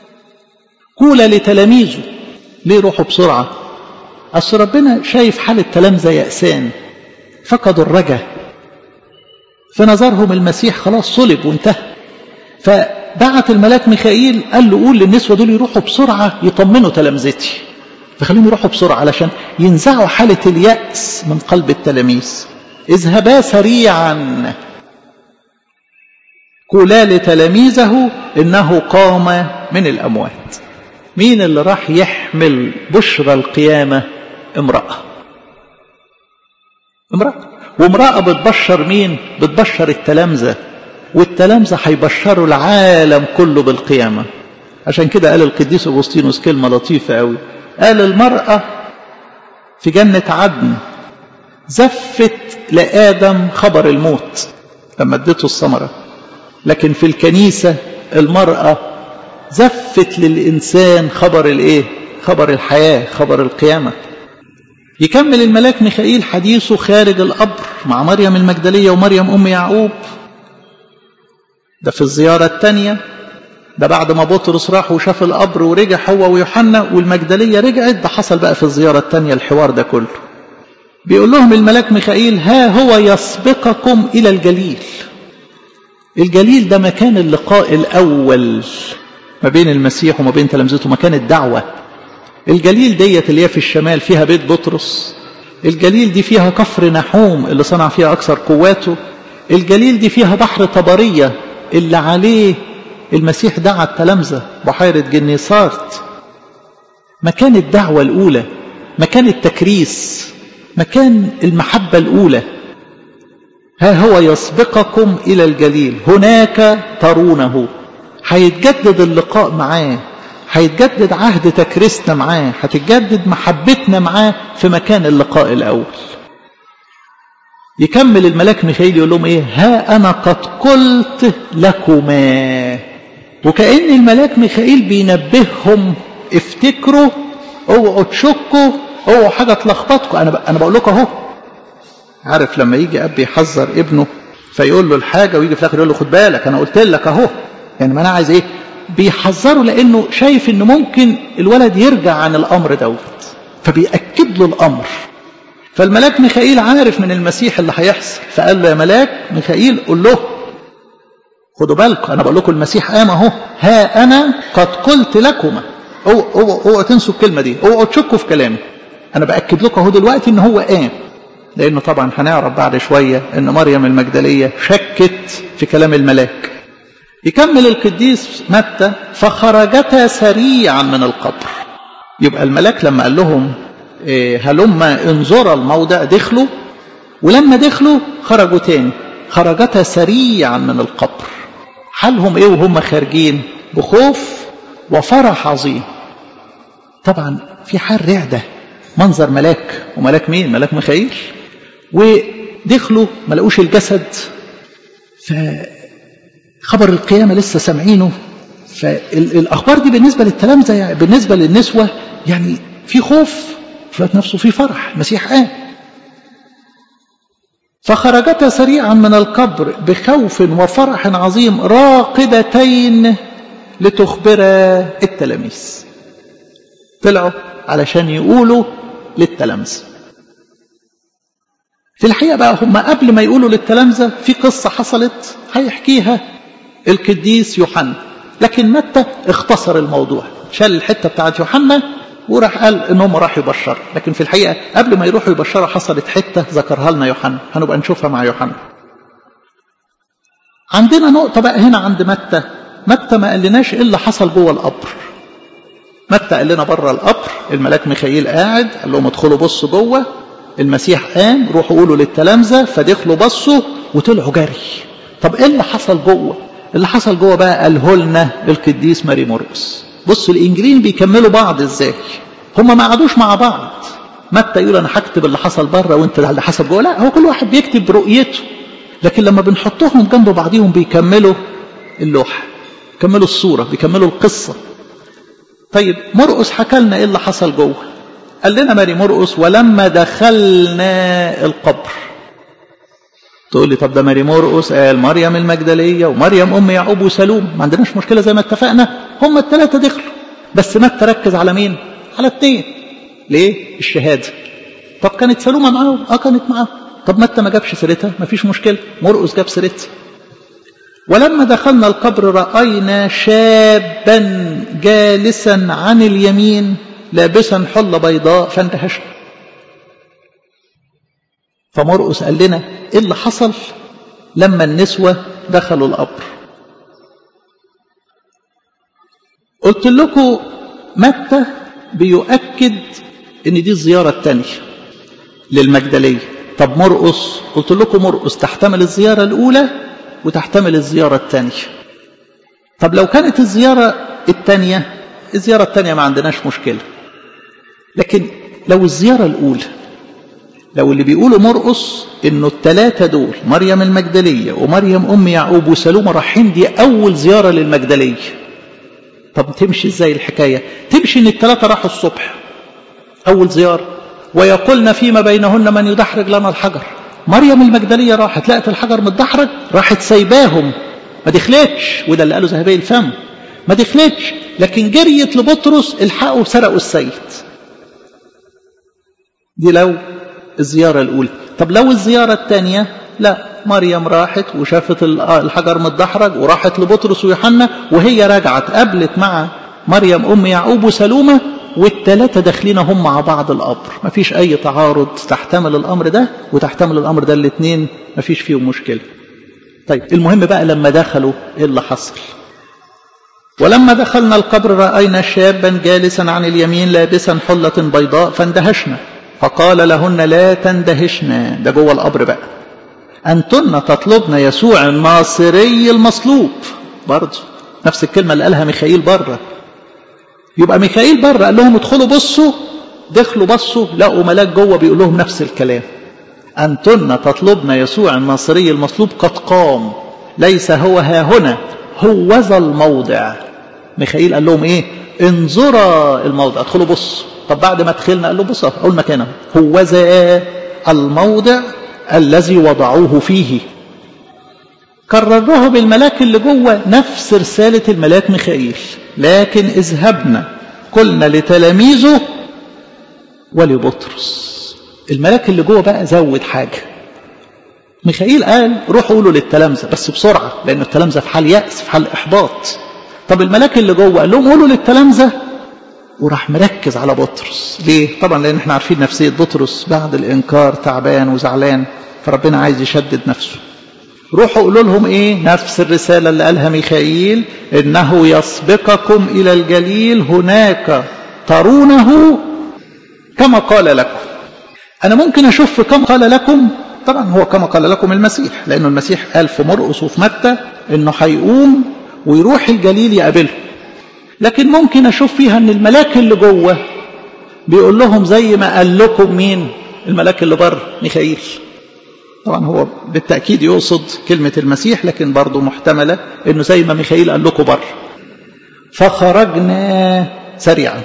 قولا لتلاميذه. ليه روحوا بسرعة؟ أصل ربنا شايف حال التلامذة يأسان، فقدوا الرجاء، في نظرهم المسيح خلاص صلب وانتهى. فبعت الملاك ميخائيل قال له قول للنسوة دول يروحوا بسرعة يطمنوا تلامذتي، فخليهم يروحوا بسرعة علشان ينزعوا حالة اليأس من قلب التلاميذ. اذهبا سريعا قولا لتلاميذه إنه قام من الأموات. مين اللي راح يحمل بشرى القيامة؟ امرأة. وامرأة بتبشر مين؟ بتبشر التلامذة، والتلامذة هيبشروا العالم كله بالقيامة. عشان كده قال القديس أغسطينوس كلمة لطيفة قوي، قال المرأة في جنة عدن زفت لآدم خبر الموت لما ادته الثمرة، لكن في الكنيسة المرأة زفت للإنسان خبر الايه؟ خبر الحياة، خبر القيامة. يكمل الملاك ميخائيل حديثه خارج القبر مع مريم المجدلية ومريم أم يعقوب. ده في الزيارة الثانية، ده بعد ما بطرس راح وشاف القبر ورجع هو ويوحنا والمجدلية رجعت، ده حصل بقى في الزيارة الثانية الحوار ده كله. بيقول لهم الملاك ميخائيل ها هو يسبقكم إلى الجليل. الجليل ده مكان اللقاء الأول ما بين المسيح وما بين تلامذته، مكان الدعوة. الجليل ديت اللي هي في الشمال فيها بيت بطرس، الجليل دي فيها كفر نحوم اللي صنع فيها أكثر قواته، الجليل دي فيها بحر طبرية اللي عليه المسيح دعا التلامذة، بحيرة جنيسارت. مكان الدعوة الأولى، مكان التكريس، مكان المحبة الأولى. ها هو يسبقكم إلى الجليل هناك ترونه. هيتجدد اللقاء معاه، هيتجدد عهد تكريسنا معاه، هتتجدد محبتنا معاه في مكان اللقاء الأول. يكمل الملاك ميخائيل يقول لهم ايه؟ ها انا قد قلت لكما. وكأن الملاك ميخائيل بينبههم افتكروا، اوعوا تشكوا، اوعوا حاجه تلخبطكم، انا بقول لكم اهو. عارف لما يجي اب يحذر ابنه فيقول له الحاجه ويجي في الاخر يقول له خد بالك انا قلت لك اهو. يعني ما انا عايز ايه؟ بيحذره لانه شايف انه ممكن الولد يرجع عن الامر دوت، فبيأكد له الامر. فالملاك ميخائيل عارف من المسيح اللي هيحصل، فقال له يا ملاك ميخائيل قول له خدوا بالكم انا بقول لكم المسيح قام اهو، ها انا قد قلت لكما. اوعوا تنسوا الكلمه دي، اوعوا تشكوا في كلامي، انا باكد لكم اهو دلوقتي ان هو قام. لانه طبعا هنعرف بعد شويه ان مريم المجدليه شكت في كلام الملاك. يكمل القديس متى فخرجتا سريعا من القبر. يبقى الملاك لما قال لهم هلما انظرا الموضع دخلوا، ولما دخلوا خرجوا تاني. خرجتا سريعا من القبر. حالهم ايه وهم خارجين؟ بخوف وفرح عظيم. طبعا في حال رعدة، منظر ملاك، وملاك مين؟ ملاك ميخائيل. ودخلوا ما لقوش الجسد، فخبر القيامة لسه سامعينه. فالأخبار دي بالنسبة للتلامذة يعني بالنسبة للنسوة يعني في خوف في نفسه، في فرح، المسيح قام. فخرجتا سريعا من القبر بخوف وفرح عظيم راقدتين لتخبرا التلاميذ. طلعوا علشان يقولوا للتلامذة. في الحقيقة بقى هم قبل ما يقولوا للتلامذة في قصة حصلت هيحكيها القديس يوحنا، لكن متى اختصر الموضوع، شال الحتة بتاعت يوحنا وراح قال انهم راحوا يبشروا. لكن في الحقيقة قبل ما يروحوا يبشروا حصلت حتة ذكرها لنا يوحنا، هنبقى نشوفها مع يوحنا. عندنا نقطة بقى هنا عند متى ما قالناش ايه اللي حصل جوه القبر. متى قال لنا بره القبر الملاك ميخائيل قاعد، قال لهم ادخلوا بصوا جوه، المسيح قام، روحوا قولوا للتلامذة. فدخلوا بصوا وطلعوا جري. طب ايه اللي حصل جوه؟ اللي حصل جوه بقى قاله لنا القديس ماري مرقس. بصوا الانجيلين بيكملوا بعض ازاي، هما ما قعدوش مع بعض. متى يقول انا هكتب اللي حصل بره وانت اللي حصل جوه، لا، هو كل واحد بيكتب رؤيته، لكن لما بنحطهم جنب بعضهم بيكملوا اللوحه، بيكملوا الصوره، بيكملوا القصه. طيب مرقس حكى لنا ايه اللي حصل جوه. قال لنا ماري مرقس ولما دخلنا القبر. تقول لي طب ده ماري مرقس قال مريم المجدليه ومريم ام يعقوب وسلوم، ما عندناش مشكله زي ما اتفقنا، هم الثلاثه دخلوا. بس متى ركز على مين؟ على اثنين. ليه؟ الشهاده. طب كانت سلومه معاهم؟ كانت معاهم. طب متى ما جابش سيرتها؟ ما فيش مشكله، مرقس جاب سيرتها. ولما دخلنا القبر رأينا شابا جالسا عن اليمين لابسا حلة بيضاء فاندهشنا. فمرقس قال لنا ايه اللي حصل لما النسوة دخلوا القبر. قلت لكم متى بيؤكد ان دي الزيارة الثانية للمجدلية. طب مرقس، قلت لكم مرقس تحتمل الزيارة الأولى وتحتمل الزيارة الثانية. طب لو كانت الزيارة الثانية ما عندناش مشكلة، لكن لو الزيارة الأولى، لو اللي بيقولوا مرقس إنه الثلاثة دول مريم المجدلية ومريم أم يعقوب وسلومة رايحين دي أول زيارة للمجدلية، طب تمشي إزاي الحكاية؟ تمشي إن الثلاثة راحوا الصبح أول زيارة، ويقولن فيما بينهن من يدحرج لنا الحجر. مريم المجدلية راحت لقت الحجر متدحرج، راحت سايباهم ما دخلتش، وده اللي قاله ذهبي الفم، ما دخلتش، لكن جريت لبطرس الحقوا سرقوا السيد. دي لو الزيارة الأولى. طب لو الزيارة الثانية، لا، مريم راحت وشافت الحجر متدحرج وراحت لبطرس ويوحنا، وهي رجعت قابلت مع مريم أم يعقوب وسلومة، والثلاثة داخلين هم مع بعض القبر. ما فيش أي تعارض، تحتمل الأمر ده وتحتمل الأمر ده، الاثنين ما فيش فيهم مشكلة. طيب المهم بقى لما دخلوا إيه اللي حصل. ولما دخلنا القبر رأينا شابا جالسا عن اليمين لابسا حلة بيضاء فاندهشنا. فقال لهن لا تندهشنا، ده جوه القبر بقى، أنتن تطلبن يسوع الناصري المصلوب. برضه نفس الكلمة اللي قالها ميخائيل بره. يبقى ميخائيل بره قال لهم ادخلوا بصوا، دخلوا بصوا لقوا ملاك جوه بيقول لهم نفس الكلام. أنتن تطلبن يسوع الناصري المصلوب قد قام، ليس هو ها هنا، هو ذا الموضع. ميخائيل قال لهم ايه؟ انظرا الموضع، ادخلوا بص. طب بعد ما دخلنا قال له بص اقول مكانه، هو ذا الموضع الذي وضعوه فيه. كررها بالملاك اللي جوه، نفس رسالة الملاك ميخائيل. لكن اذهبنا قلنا لتلاميذه ولبطرس. الملاك اللي جوه بقى زود حاجة. ميخائيل قال روحوا قولوا للتلامذة بس بسرعة، لأن التلامذة في حال يأس، في حال إحباط. طب الملاك اللي جوه قال لهم قولوا للتلامذة، وراح مركز على بطرس. ليه؟ طبعا لأن احنا عارفين نفسية بطرس بعد الإنكار تعبان وزعلان، فربنا عايز يشدد نفسه. روحوا قولوا لهم ايه؟ نفس الرسالة اللي قالها ميخائيل، إنه يسبقكم إلى الجليل، هناك ترونه كما قال لكم. أنا ممكن أشوف كما قال لكم، طبعا هو كما قال لكم المسيح، لأنه المسيح قال في مرقس وفي متى إنه هيقوم ويروح الجليل يقابله. لكن ممكن أشوف فيها إن الملاك اللي جوه بيقول لهم زي ما قال لكم مين؟ الملاك اللي بره ميخائيل. طبعا هو بالتأكيد يقصد كلمة المسيح، لكن برضه محتملة إنه زي ما ميخائيل قال لكم بره. فخرجنا سريعا.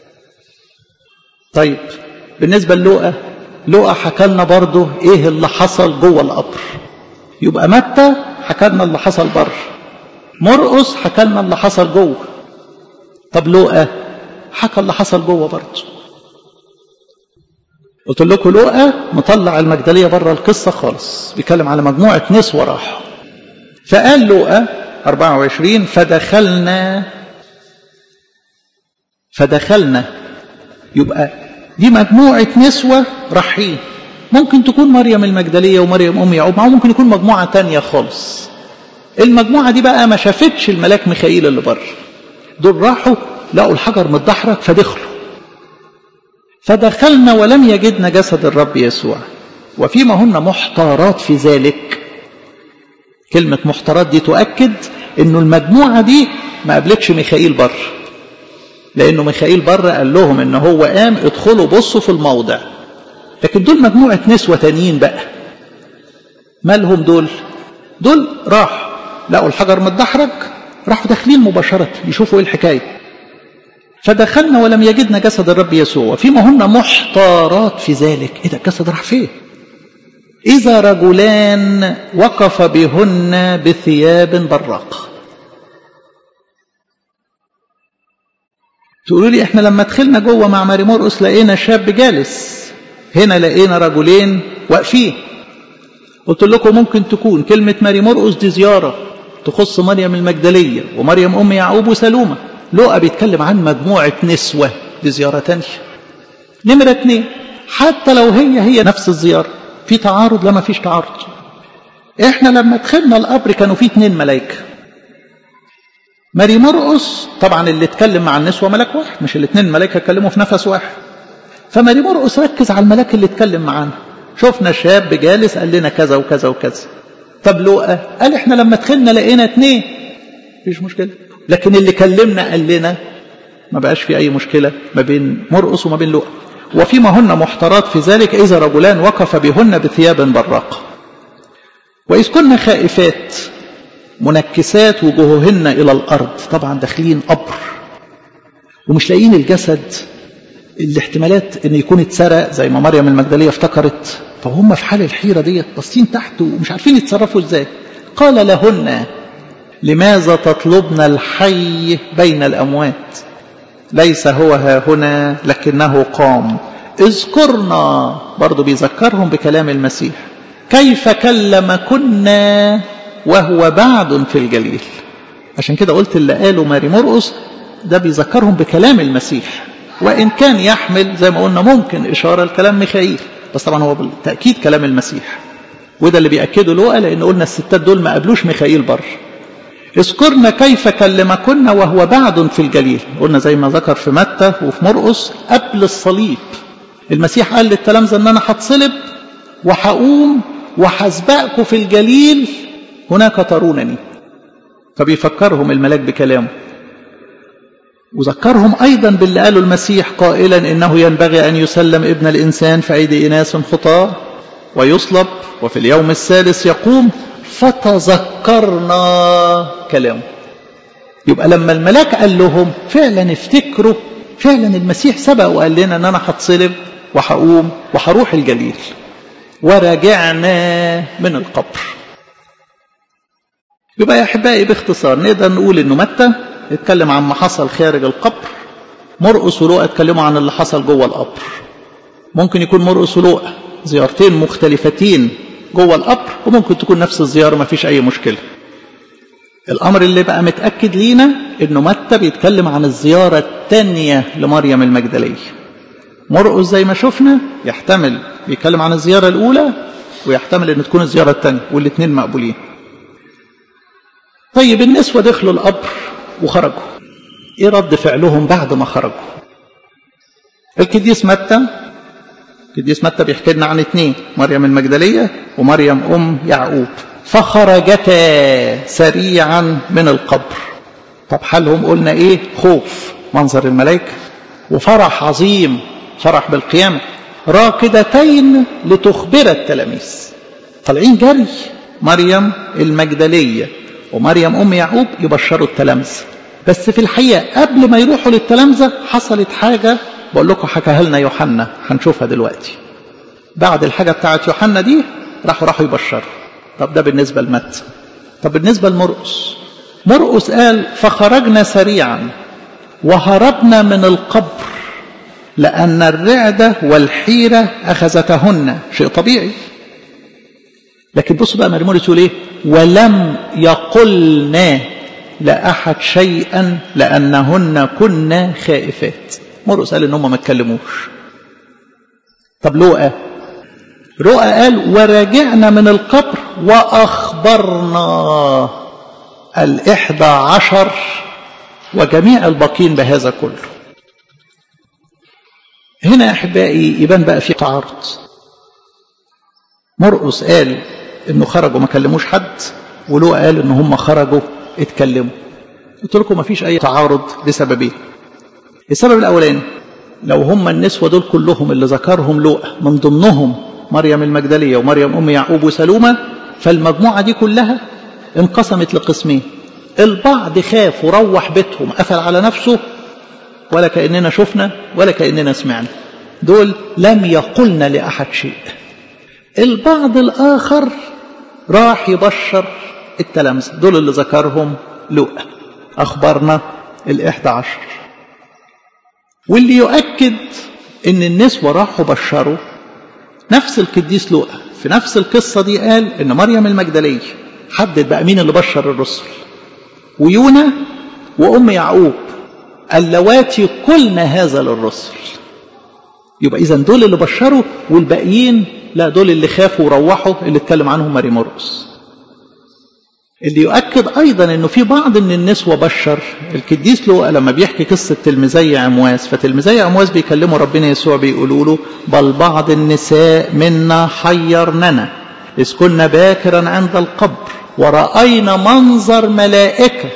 طيب بالنسبة للوقا، لوقا حكى لنا برضه ايه اللي حصل جوه القبر. يبقى متى حكى لنا اللي حصل بره، مرقس حكى لنا اللي حصل جوه. طب لوقا حكى اللي حصل جوه برضه. قلت لكم لوقا مطلع المجدلية بره القصة خالص، بيتكلم على مجموعة نسوة راحوا. فقال لوقا 24 فدخلنا. يبقى دي مجموعة نسوة رايحين. ممكن تكون مريم المجدلية ومريم أم يعقوب، أو ممكن يكون مجموعة تانية خالص. المجموعة دي بقى ما شافتش الملاك ميخائيل اللي بره. دول راحوا لقوا الحجر متدحرج فدخلوا. فدخلنا ولم يجدنا جسد الرب يسوع، وفيما هن محتارات في ذلك. كلمة محتارات دي تؤكد إنه المجموعة دي ما قابلتش ميخائيل بره، لأنه ميخائيل بره قال لهم إن هو قام ادخلوا بصوا في الموضع. لكن دول مجموعة نسوة تانيين بقى، مالهم دول؟ دول راح لقوا الحجر متدحرج، راحوا داخلين مباشرة يشوفوا ايه الحكاية. فدخلنا ولم يجدنا جسد الرب يسوع، فيما هن محتارات في ذلك. ايه ده الجسد راح فين؟ إذا رجلان وقف بهن بثياب براق. تقولوا لي احنا لما دخلنا جوه مع ماري مرقس لقينا شاب جالس، هنا لقينا رجلين واقفين. قلت لكم ممكن تكون كلمة ماري مرقس دي زيارة تخص مريم المجدلية ومريم أم يعقوب وسلومة. لوقا بيتكلم عن مجموعة نسوة، دي زيارة تانية. نمرة 2، حتى لو هي نفس الزيارة، في تعارض؟ لا ما فيش تعارض. احنا لما دخلنا القبر كانوا فيه 2 ملائكة. ماري مرقس طبعا اللي اتكلم مع النسوة ملاك واحد، مش ال2 ملائكة اتكلموا في نفس واحد. فماري مرقس ركز على الملاك اللي اتكلم معانا، شفنا شاب جالس قال لنا كذا وكذا وكذا. طب لوقا قال احنا لما دخلنا لقينا 2، مفيش مشكلة. لكن اللي كلمنا قال لنا ما بقاش في أي مشكلة ما بين مرقس وما بين لوقا. وفيما هن محتارات في ذلك إذا رجلان وقف بهن بثياب براقة، وإذ كنا خائفات منكسات وجوههن إلى الأرض. طبعا داخلين قبر ومش لاقيين الجسد، الاحتمالات ان يكون اتسرق زي ما مريم المجدلية افتكرت. فهم في حال الحيرة ديت باصين تحت ومش عارفين يتصرفوا ازاي. قال لهن لماذا تطلبن الحي بين الأموات؟ ليس هو ها هنا لكنه قام. اذكرنا، برضو بيذكرهم بكلام المسيح، كيف كلمكن وهو بعد في الجليل. عشان كده قلت اللي قاله ماري مرقس ده بيذكرهم بكلام المسيح، وإن كان يحمل زي ما قلنا ممكن إشارة لكلام ميخائيل، بس طبعا هو بالتأكيد كلام المسيح. وده اللي بيأكده لوقا، لأن قلنا الستات دول ما قابلوش ميخائيل بر. اذكرنا كيف كلمكن وهو بعد في الجليل. قلنا زي ما ذكر في متى وفي مرقس قبل الصليب المسيح قال للتلامذة ان انا هتصلب وهقوم وهسبقكم في الجليل، هناك ترونني. فبيفكرهم الملاك بكلامه، وذكرهم أيضا باللي قاله المسيح قائلا إنه ينبغي أن يسلم ابن الإنسان في أيدي إناس خطاة ويصلب وفي اليوم الثالث يقوم، فتذكرنا كلامه. يبقى لما الملاك قال لهم فعلا افتكروا، فعلا المسيح سبق وقال لنا ان انا هتصلب وهقوم وهروح الجليل، ورجعنا من القبر. يبقى يا احبائي باختصار نقدر نقول انه متى اتكلم عن ما حصل خارج القبر، مرقس ولوقا اتكلموا عن اللي حصل جوه القبر. ممكن يكون مرقس ولوقا زيارتين مختلفتين جوه القبر، وممكن تكون نفس الزيارة ما فيش أي مشكلة. الأمر اللي بقى متأكد لينا إنه متى بيتكلم عن الزيارة الثانية لمريم المجدلية. مرقس زي ما شفنا يحتمل بيتكلم عن الزيارة الأولى، ويحتمل إن تكون الزيارة الثانية، والاثنين مقبولين. طيب النسوة دخلوا القبر وخرجوا، إيه رد فعلهم بعد ما خرجوا؟ القديس متى بيحكي لنا عن اثنين، مريم المجدلية ومريم أم يعقوب. فخرجتا سريعا من القبر. طب حالهم قلنا ايه؟ خوف، منظر الملائكة، وفرح عظيم، فرح بالقيامة. راكدتين لتخبر التلاميذ، طالعين جري، مريم المجدلية ومريم أم يعقوب يبشروا التلاميذ. بس في الحقيقة قبل ما يروحوا للتلامذة حصلت حاجة بقول لكم حكاها لنا يوحنا، هنشوفها دلوقتي. بعد الحاجة بتاعت يوحنا دي راحوا يبشروا. طب ده بالنسبة لمتى. طب بالنسبة لمرقس قال فخرجنا سريعا وهربنا من القبر لأن الرعدة والحيرة أخذتهن، شيء طبيعي. لكن بصوا بقى مرمون يقول ايه؟ ولم يقلنا لأحد شيئا لأنهن كنا خائفات. مرقس قال إنهم ما اتكلموش. طب لوقا قال ورجعنا من القبر وأخبرنا 11 وجميع الباقين بهذا كله. هنا يا أحبائي يبان بقى في تعارض. مرقس قال إنه خرجوا ما كلموش حد، ولوقا قال إن هم خرجوا اتكلموا. قلت لكم ما فيش أي تعارض لسببين. السبب الأولاني لو هم النسوة دول كلهم اللي ذكرهم لوقا من ضمنهم مريم المجدلية ومريم أم يعقوب وسلومة، فالمجموعة دي كلها انقسمت لقسمين. البعض خاف وروح بيتهم قفل على نفسه، ولا كأننا شفنا ولا كأننا سمعنا، دول لم يقلنا لأحد شيء. البعض الآخر راح يبشر التلامذة، دول اللي ذكرهم لوقا، أخبرنا 11. واللي يؤكد ان النسوة راحوا بشروا نفس القديس لوقا في نفس القصة دي قال ان مريم المجدلية حدد بقى مين اللي بشر الرسل، ويونا وأم يعقوب اللواتي قلنا هذا للرسل. يبقى إذن دول اللي بشروا، والباقيين لا، دول اللي خافوا وروحوا اللي اتكلم عنهم ماري مرقس. اللي يؤكد أيضا أنه في بعض من النسوة بشر القديس لوقا لما بيحكي قصة تلميذي عمواس، فتلميذي عمواس بيكلموا ربنا يسوع بيقولوا له بل بعض النساء منا حيرننا إذ كنا باكرا عند القبر ورأينا منظر ملائكة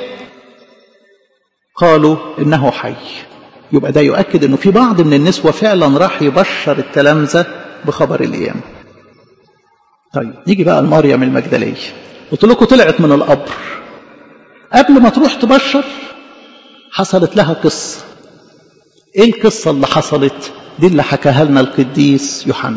قالوا إنه حي. يبقى ده يؤكد أنه في بعض من النسوة فعلا راح يبشر التلامذة بخبر القيامة. طيب نيجي بقى لمريم المجدلية. قلت لكم طلعت من القبر، قبل ما تروح تبشر حصلت لها قصة. ايه القصة اللي حصلت دي؟ اللي حكاها لنا القديس يوحنا.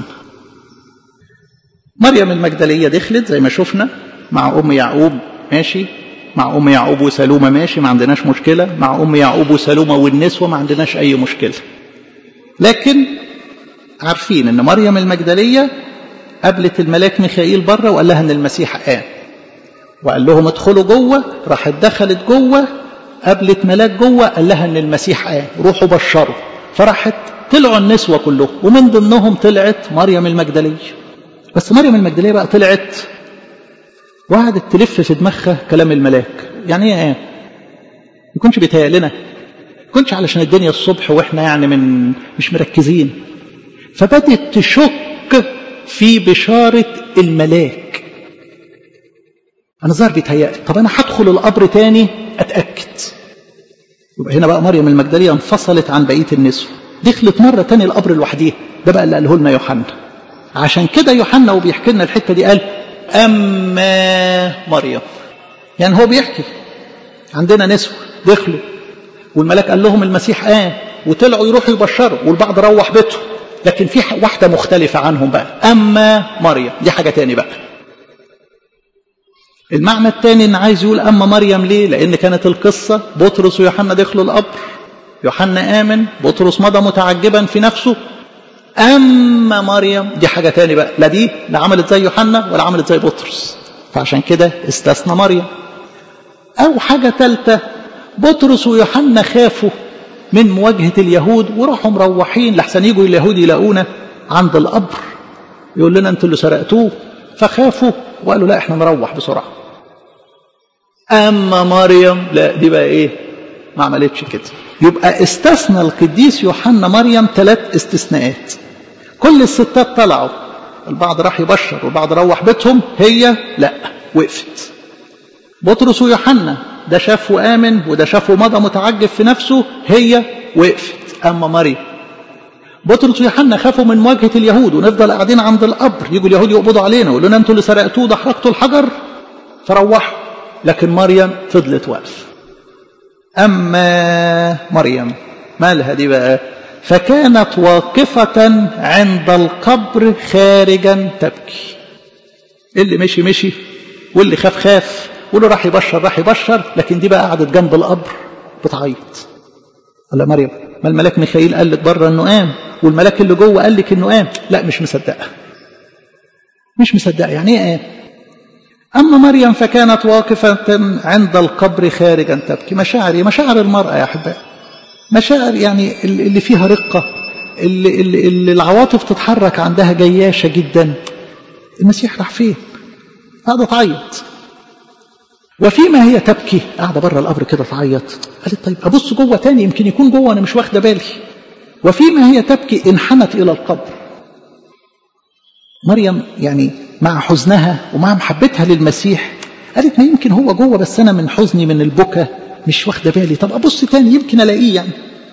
مريم المجدلية دخلت زي ما شفنا مع أم يعقوب، ماشي، مع أم يعقوب وسلومة ماشي، ما عندناش مشكلة، مع أم يعقوب وسلومة والنسوة ما عندناش أي مشكلة. لكن عارفين أن مريم المجدلية قابلت الملاك ميخائيل بره وقال لها أن المسيح قام، وقال لهم ادخلوا جوه. راحت دخلت جوه، قابلت ملاك جوه قال لها ان المسيح قام، روحوا بشروا. فراحت طلعوا النسوة كلهم، ومن ضمنهم طلعت مريم المجدلية. بس مريم المجدلية بقى طلعت وقعدت تلف في دماغها كلام الملاك. يعني ايه؟ ما يكونش بيتهيأ لنا، ما يكونش علشان الدنيا الصبح واحنا يعني مش مركزين. فبدت تشك في بشارة الملاك. أنا ظهر بيتهيألي، طب أنا هدخل القبر تاني أتأكد. يبقى هنا بقى مريم المجدلية انفصلت عن بقية النسوة، دخلت مرة تاني القبر لوحديها. ده بقى اللي قاله لنا يوحنا، عشان كده يوحنا وبيحكي لنا الحتة دي قال أما مريم. يعني هو بيحكي عندنا نسوة دخلوا والملاك قال لهم المسيح قام وطلعوا يروحوا يبشروا والبعض روح بيته، لكن في واحدة مختلفة عنهم بقى، أما مريم دي حاجة تاني بقى. المعنى التاني إن عايز يقول أما مريم ليه؟ لأن كانت القصة بطرس ويوحنا دخلوا القبر، يوحنا آمن، بطرس مضى متعجبا في نفسه. أما مريم دي حاجة تاني بقى، لا دي لا عملت زي يوحنا ولا عملت زي بطرس، فعشان كده استثنى مريم. أو حاجة ثالثة، بطرس ويوحنا خافوا من مواجهة اليهود وراحوا مروحين لحسن يجوا اليهود يلاقونا عند القبر يقول لنا انتوا اللي سرقتوه، فخافوا وقالوا لا احنا نروح بسرعة. أما مريم لا، دي بقى ايه؟ ما عملتش كده. يبقى استثنى القديس يوحنا مريم 3 استثناءات. كل الستات طلعوا، البعض راح يبشر والبعض روح بيتهم، هي لا، وقفت. بطرس ويوحنا ده شاف وآمن وده شاف ومضى متعجب في نفسه، هي وقفت. أما مريم، بطرس ويوحنا خافوا من مواجهة اليهود ونفضل قاعدين عند القبر، يجوا اليهود يقبضوا علينا ويقولوا لنا انتوا اللي سرقتوه ده حرقتوا الحجر، فروحوا. لكن مريم فضلت واقفة. أما مريم مالها دي بقى؟ فكانت واقفة عند القبر خارجا تبكي. اللي مشي مشي واللي خاف خاف واللي راح يبشر راح يبشر، لكن دي بقى قعدت جنب القبر بتعيط. قال لها مريم ما الملاك ميخائيل قال لك بره انه قام والملاك اللي جوه قال لك انه قام؟ لا مش مصدقه، مش مصدقه. يعني ايه قام؟ أما مريم فكانت واقفة عند القبر خارجا تبكي. مشاعر المرأة يا أحبائي، مشاعر يعني اللي فيها رقة، اللي العواطف تتحرك عندها جياشة جدا. المسيح راح فين؟ قاعدة تعيط. وفيما هي تبكي قاعدة بره القبر كده تعيط، قالت طيب أبص جوه تاني يمكن يكون جوه أنا مش واخدة بالي. وفيما هي تبكي انحنت إلى القبر. مريم يعني مع حزنها ومع محبتها للمسيح قالت ما يمكن هو جوه بس أنا من حزني من البكا مش واخدة بالي، طب أبص تاني يمكن ألاقيه يعني.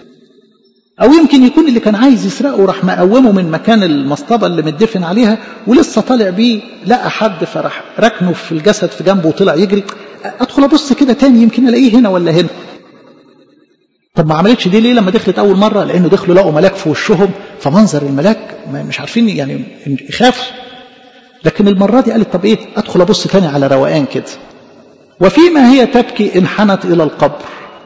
أو يمكن يكون اللي كان عايز يسرقه راح مقومه من مكان المصطبة اللي متدفن عليها ولسه طالع بيه لقى حد فراح ركنه في الجسد في جنبه وطلع يجري. أدخل أبص كده تاني يمكن ألاقيه هنا ولا هنا. طب ما عملتش دي ليه لما دخلت أول مرة؟ لأنه دخلوا لقوا ملاك في وشهم فمنظر الملاك مش عارفين يعني يخافوا. لكن المرة دي قالت طب إيه أدخل أبص تاني على روقان كده. وفيما هي تبكي انحنت إلى القبر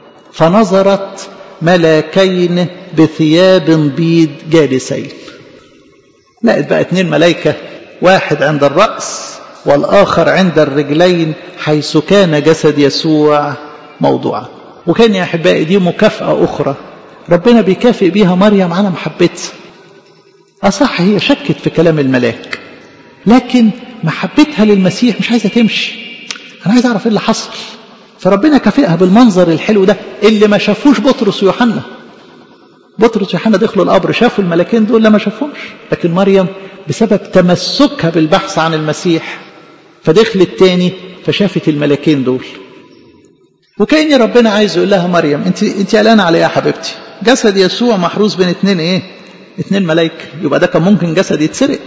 فنظرت ملاكين بثياب بيض جالسين. لقت بقى 2 ملائكة، واحد عند الرأس والآخر عند الرجلين حيث كان جسد يسوع موضوعا. وكان يا أحبائي دي مكافأة أخرى ربنا بيكافئ بيها مريم على محبتها. أصح هي شكت في كلام الملاك، لكن محبتها للمسيح مش عايزة تمشي. أنا عايز أعرف إيه اللي حصل. فربنا كافئها بالمنظر الحلو ده اللي ما شافوش بطرس ويوحنا. بطرس ويوحنا دخلوا القبر شافوا الملاكين دول، لا ما شافهمش. لكن مريم بسبب تمسكها بالبحث عن المسيح فدخلت تاني فشافت الملاكين دول. وكأن ربنا عايز يقول لها مريم انت قلقانه على ايه يا حبيبتي؟ جسد يسوع محروس بين 2 ملائكه، يبقى ده كان ممكن جسد يتسرق.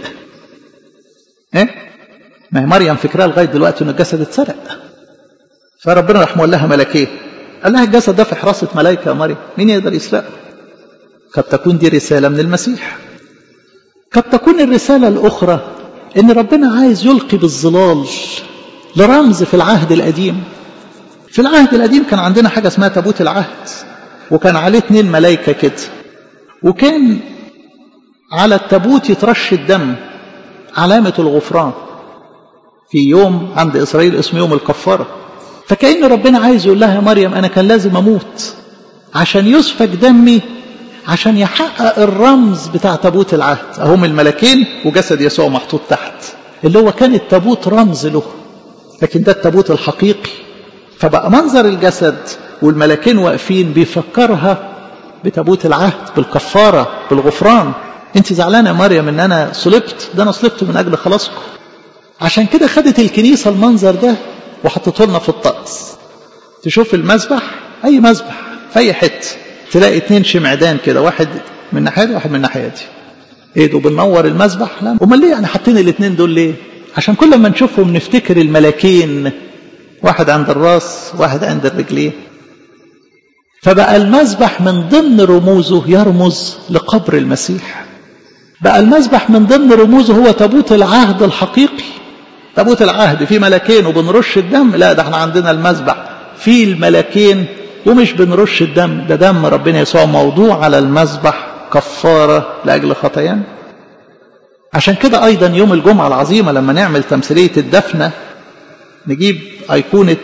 ايه؟ ما هي مريم فكرها لغايه دلوقتي ان الجسد اتسرق. فربنا راح مقول لها ملكين، قال لها الجسد ده في حراسه ملائكه يا مريم، مين يقدر يسرقه؟ قد تكون دي رساله من المسيح. قد تكون الرساله الاخرى ان ربنا عايز يلقي بالظلال لرمز في العهد القديم. في العهد القديم كان عندنا حاجه اسمها تابوت العهد، وكان عليه 2 ملائكه كده، وكان على التابوت يترش الدم علامه الغفران في يوم عند اسرائيل اسمه يوم الكفاره. فكأن ربنا عايز يقول لها يا مريم أنا كان لازم أموت عشان يسفك دمي عشان يحقق الرمز بتاع تابوت العهد. أهم الملكين وجسد يسوع محطوط تحت، اللي هو كان التابوت رمز له، لكن ده التابوت الحقيقي. فبقى منظر الجسد والملكين واقفين بيفكرها بتابوت العهد، بالكفارة، بالغفران. انت زعلانة يا مريم ان انا صلبت؟ ده انا صلبت من اجل خلاصكم. عشان كده خدت الكنيسة المنظر ده وحطته لنا في الطقس. تشوف المذبح، اي مذبح في اي حته تلاقي 2 شمعدان كده، واحد من ناحيه دي واحد من ناحيه دي. ايه ده بننور المذبح؟ لا. امال ليه يعني حاطين الاثنين دول ليه؟ عشان كل ما نشوفهم نفتكر الملكين، واحد عند الراس واحد عند الرجلين. فبقى المذبح من ضمن رموزه يرمز لقبر المسيح. بقى المذبح من ضمن رموزه هو تابوت العهد الحقيقي. تابوت العهد فيه ملكين وبنرش الدم، لا ده احنا عندنا المذبح فيه الملكين ومش بنرش الدم، ده دم ربنا يسوع موضوع على المذبح كفارة لأجل خطايانا. عشان كده أيضا يوم الجمعة العظيمة لما نعمل تمثيلية الدفنة نجيب أيقونة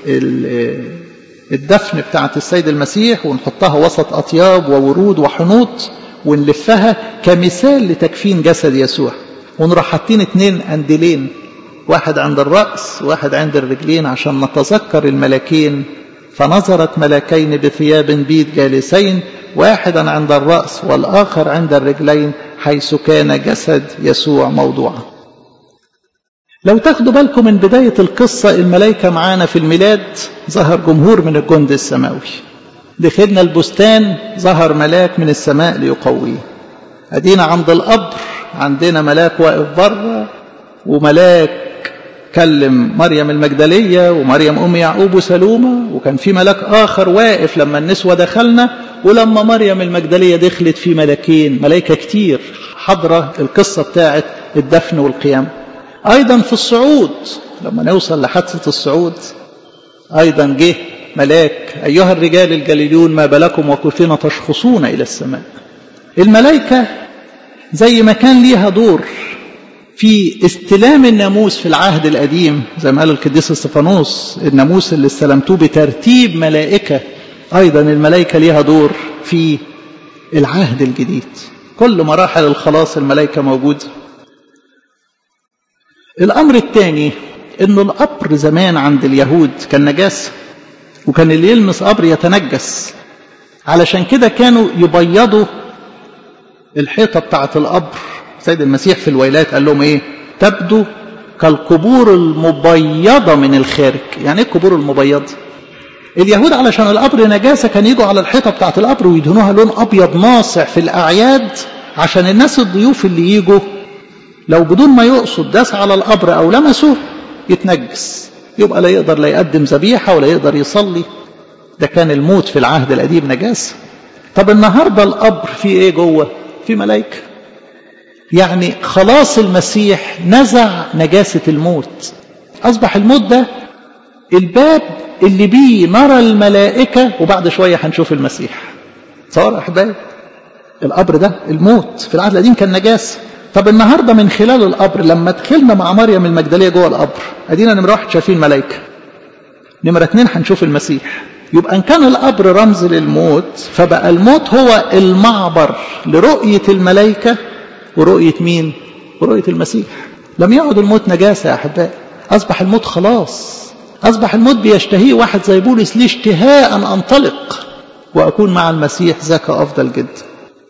الدفن بتاعة السيد المسيح ونحطها وسط أطياب وورود وحنوط ونلفها كمثال لتكفين جسد يسوع، ونروح حاطين 2 قنديلين، واحد عند الرأس واحد عند الرجلين عشان نتذكر الملكين. فنظرت ملكين بثياب بيض جالسين، واحدا عند الرأس والآخر عند الرجلين، حيث كان جسد يسوع موضوعا. لو تاخدوا بالكم من بداية القصة، الملائكة معانا في الميلاد ظهر جمهور من الجند السماوي. دخلنا البستان ظهر ملاك من السماء ليقويه. أدينا عند القبر عندنا ملاك واقف بره، وملاك كلم مريم المجدلية ومريم أم يعقوب وسلومة، وكان في ملاك آخر واقف لما النسوة دخلنا، ولما مريم المجدلية دخلت في ملاكين، ملائكة كتير حضرة القصة بتاعت الدفن والقيام. أيضا في الصعود لما نوصل لحادثة الصعود أيضا جه ملاك، أيها الرجال الجليلون ما بالكم وكيفين تشخصون إلى السماء. الملائكة زي ما كان ليها دور في استلام الناموس في العهد القديم، زي ما قال القديس استفانوس الناموس اللي استلمتوه بترتيب ملائكة، أيضا الملائكة ليها دور في العهد الجديد. كل مراحل الخلاص الملائكة موجودة. الأمر الثاني إنه القبر زمان عند اليهود كان نجاسة، وكان اللي يلمس قبر يتنجس، علشان كده كانوا يبيضوا الحيطة بتاعة القبر. سيد المسيح في الويلات قال لهم ايه؟ تبدو كالقبور المبيضة من الخارج. يعني ايه القبور المبيضة؟ اليهود علشان القبر نجاسة كان يجوا على الحيطة بتاعة القبر ويدهنوها لون أبيض ناصع في الأعياد، عشان الناس الضيوف اللي يجوا لو بدون ما يقصد داس على القبر أو لمسه يتنجس، يبقى لا يقدر لا يقدم ذبيحة ولا يقدر يصلي. ده كان الموت في العهد القديم نجاسة. طب النهاردة القبر فيه ايه جوه؟ فيه ملائكة. يعني خلاص المسيح نزع نجاسة الموت. أصبح الموت ده الباب اللي بيه نرى الملائكة، وبعد شوية هنشوف المسيح. صار أحباب القبر ده الموت في العهد القديم كان نجاسة. طب النهاردة من خلال القبر لما دخلنا مع مريم المجدلية جوه القبر، أدينا نمرة 1 شايفين ملائكة، نمرة 2 هنشوف المسيح. يبقى إن كان القبر رمز للموت، فبقى الموت هو المعبر لرؤية الملائكة ورؤية مين؟ ورؤية المسيح. لم يعد الموت نجاسة يا أحبائي، أصبح الموت خلاص. أصبح الموت بيشتهيه واحد زي بولس ليه اشتهاء أن أنطلق وأكون مع المسيح، ذاك أفضل جدا.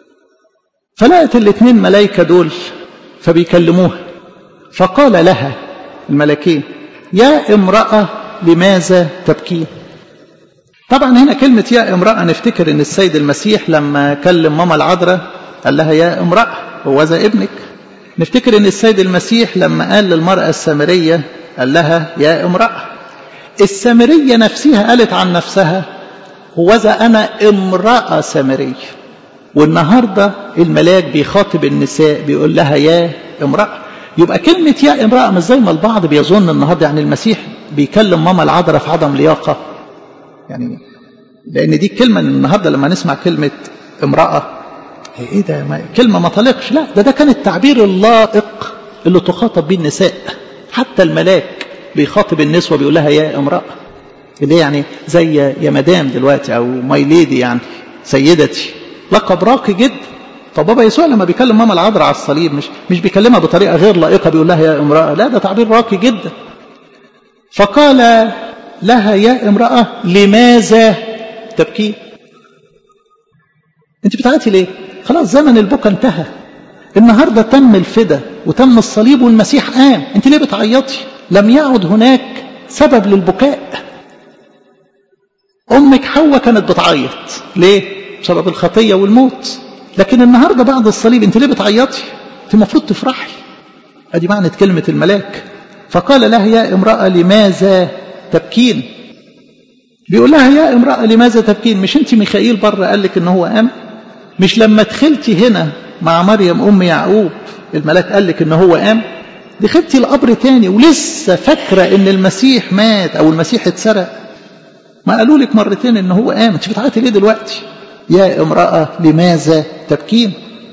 فلقت الاثنين ملائكة دول فبيكلموها، فقال لها الملكين يا امرأة لماذا تبكين؟ طبعا هنا كلمة يا امرأة نفتكر ان السيد المسيح لما كلم ماما العذراء قال لها يا امرأة وذا ابنك. نفتكر ان السيد المسيح لما قال للمرأة السامرية قال لها يا امرأة. السامرية نفسها قالت عن نفسها وذا أنا امرأة سامرية. والنهاردة الملاك بيخاطب النساء بيقول لها يا امرأة. يبقى كلمة يا امرأة مش زي ما البعض بيظن النهاردة يعني المسيح بيكلم ماما العذراء في عدم لياقة، يعني لأن دي الكلمة النهاردة لما نسمع كلمة امرأة ايه ده كلمة ما طلقش، لا ده كان التعبير اللائق اللي تخاطب به النساء. حتى الملاك بيخاطب النسوة بيقول لها يا امرأة، اللي يعني زي يا مدام دلوقتي او ماي ليدي، يعني سيدتي، لقب راقي جدا. طب بابا يسوع لما بيكلم ماما العذراء على الصليب مش بيكلمها بطريقة غير لائقة بيقول لها يا امرأة، لا ده تعبير راقي جدا. فقال لها يا امرأة لماذا تبكين؟ انت بتعيطي ليه؟ خلاص زمن البكا انتهى، النهاردة تم الفدا وتم الصليب والمسيح قام، انت ليه بتعيطي؟ لم يعد هناك سبب للبكاء. أمك حواء كانت بتعيط ليه؟ بسبب الخطية والموت، لكن النهاردة بعد الصليب انت ليه بتعيطي؟ انت المفروض تفرحي. ادي معنى كلمة الملاك. فقال لها يا امرأة لماذا تبكين؟ بيقول لها يا امرأة لماذا تبكين؟ مش انت ميخائيل بره قال لك ان هو قام؟ مش لما دخلتي هنا مع مريم ام يعقوب الملاك قال لك ان هو قام؟ دخلتي القبر تاني ولسه فاكرة ان المسيح مات او المسيح اتسرق؟ ما قالوا لك مرتين ان هو قام، انت بتعيطي ليه دلوقتي؟ يا امرأة لماذا تبكين؟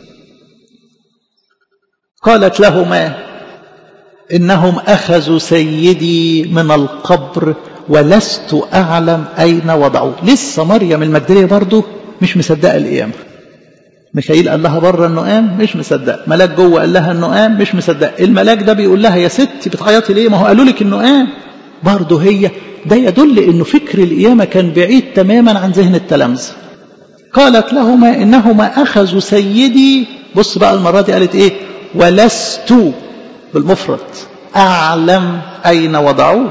قالت لهما إنهم أخذوا سيدي من القبر ولست أعلم أين وضعوه. لسه مريم المجدلية برضو مش مصدقة القيامة. ميخائيل قال لها بره انه قام، مش مصدق. ملاك جوه قال لها انه قام، مش مصدق. الملاك ده بيقول لها يا ستي بتعيطي ليه؟ ما هو قالوا لك انه قام. برضه هي ده يدل انه فكر القيامة كان بعيد تماما عن ذهن التلامذة. قالت لهما انهما اخذوا سيدي، بص بقى المرة دي قالت ايه؟ ولست بالمفرد اعلم اين وضعوه.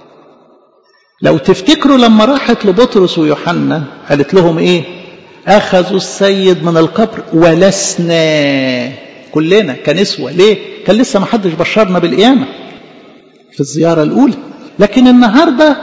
لو تفتكروا لما راحت لبطرس ويوحنا قالت لهم ايه؟ اخذوا السيد من القبر ولسنا، كلنا كنسوة. ليه؟ كان لسه ما حدش بشرنا بالقيامة في الزيارة الاولى. لكن النهاردة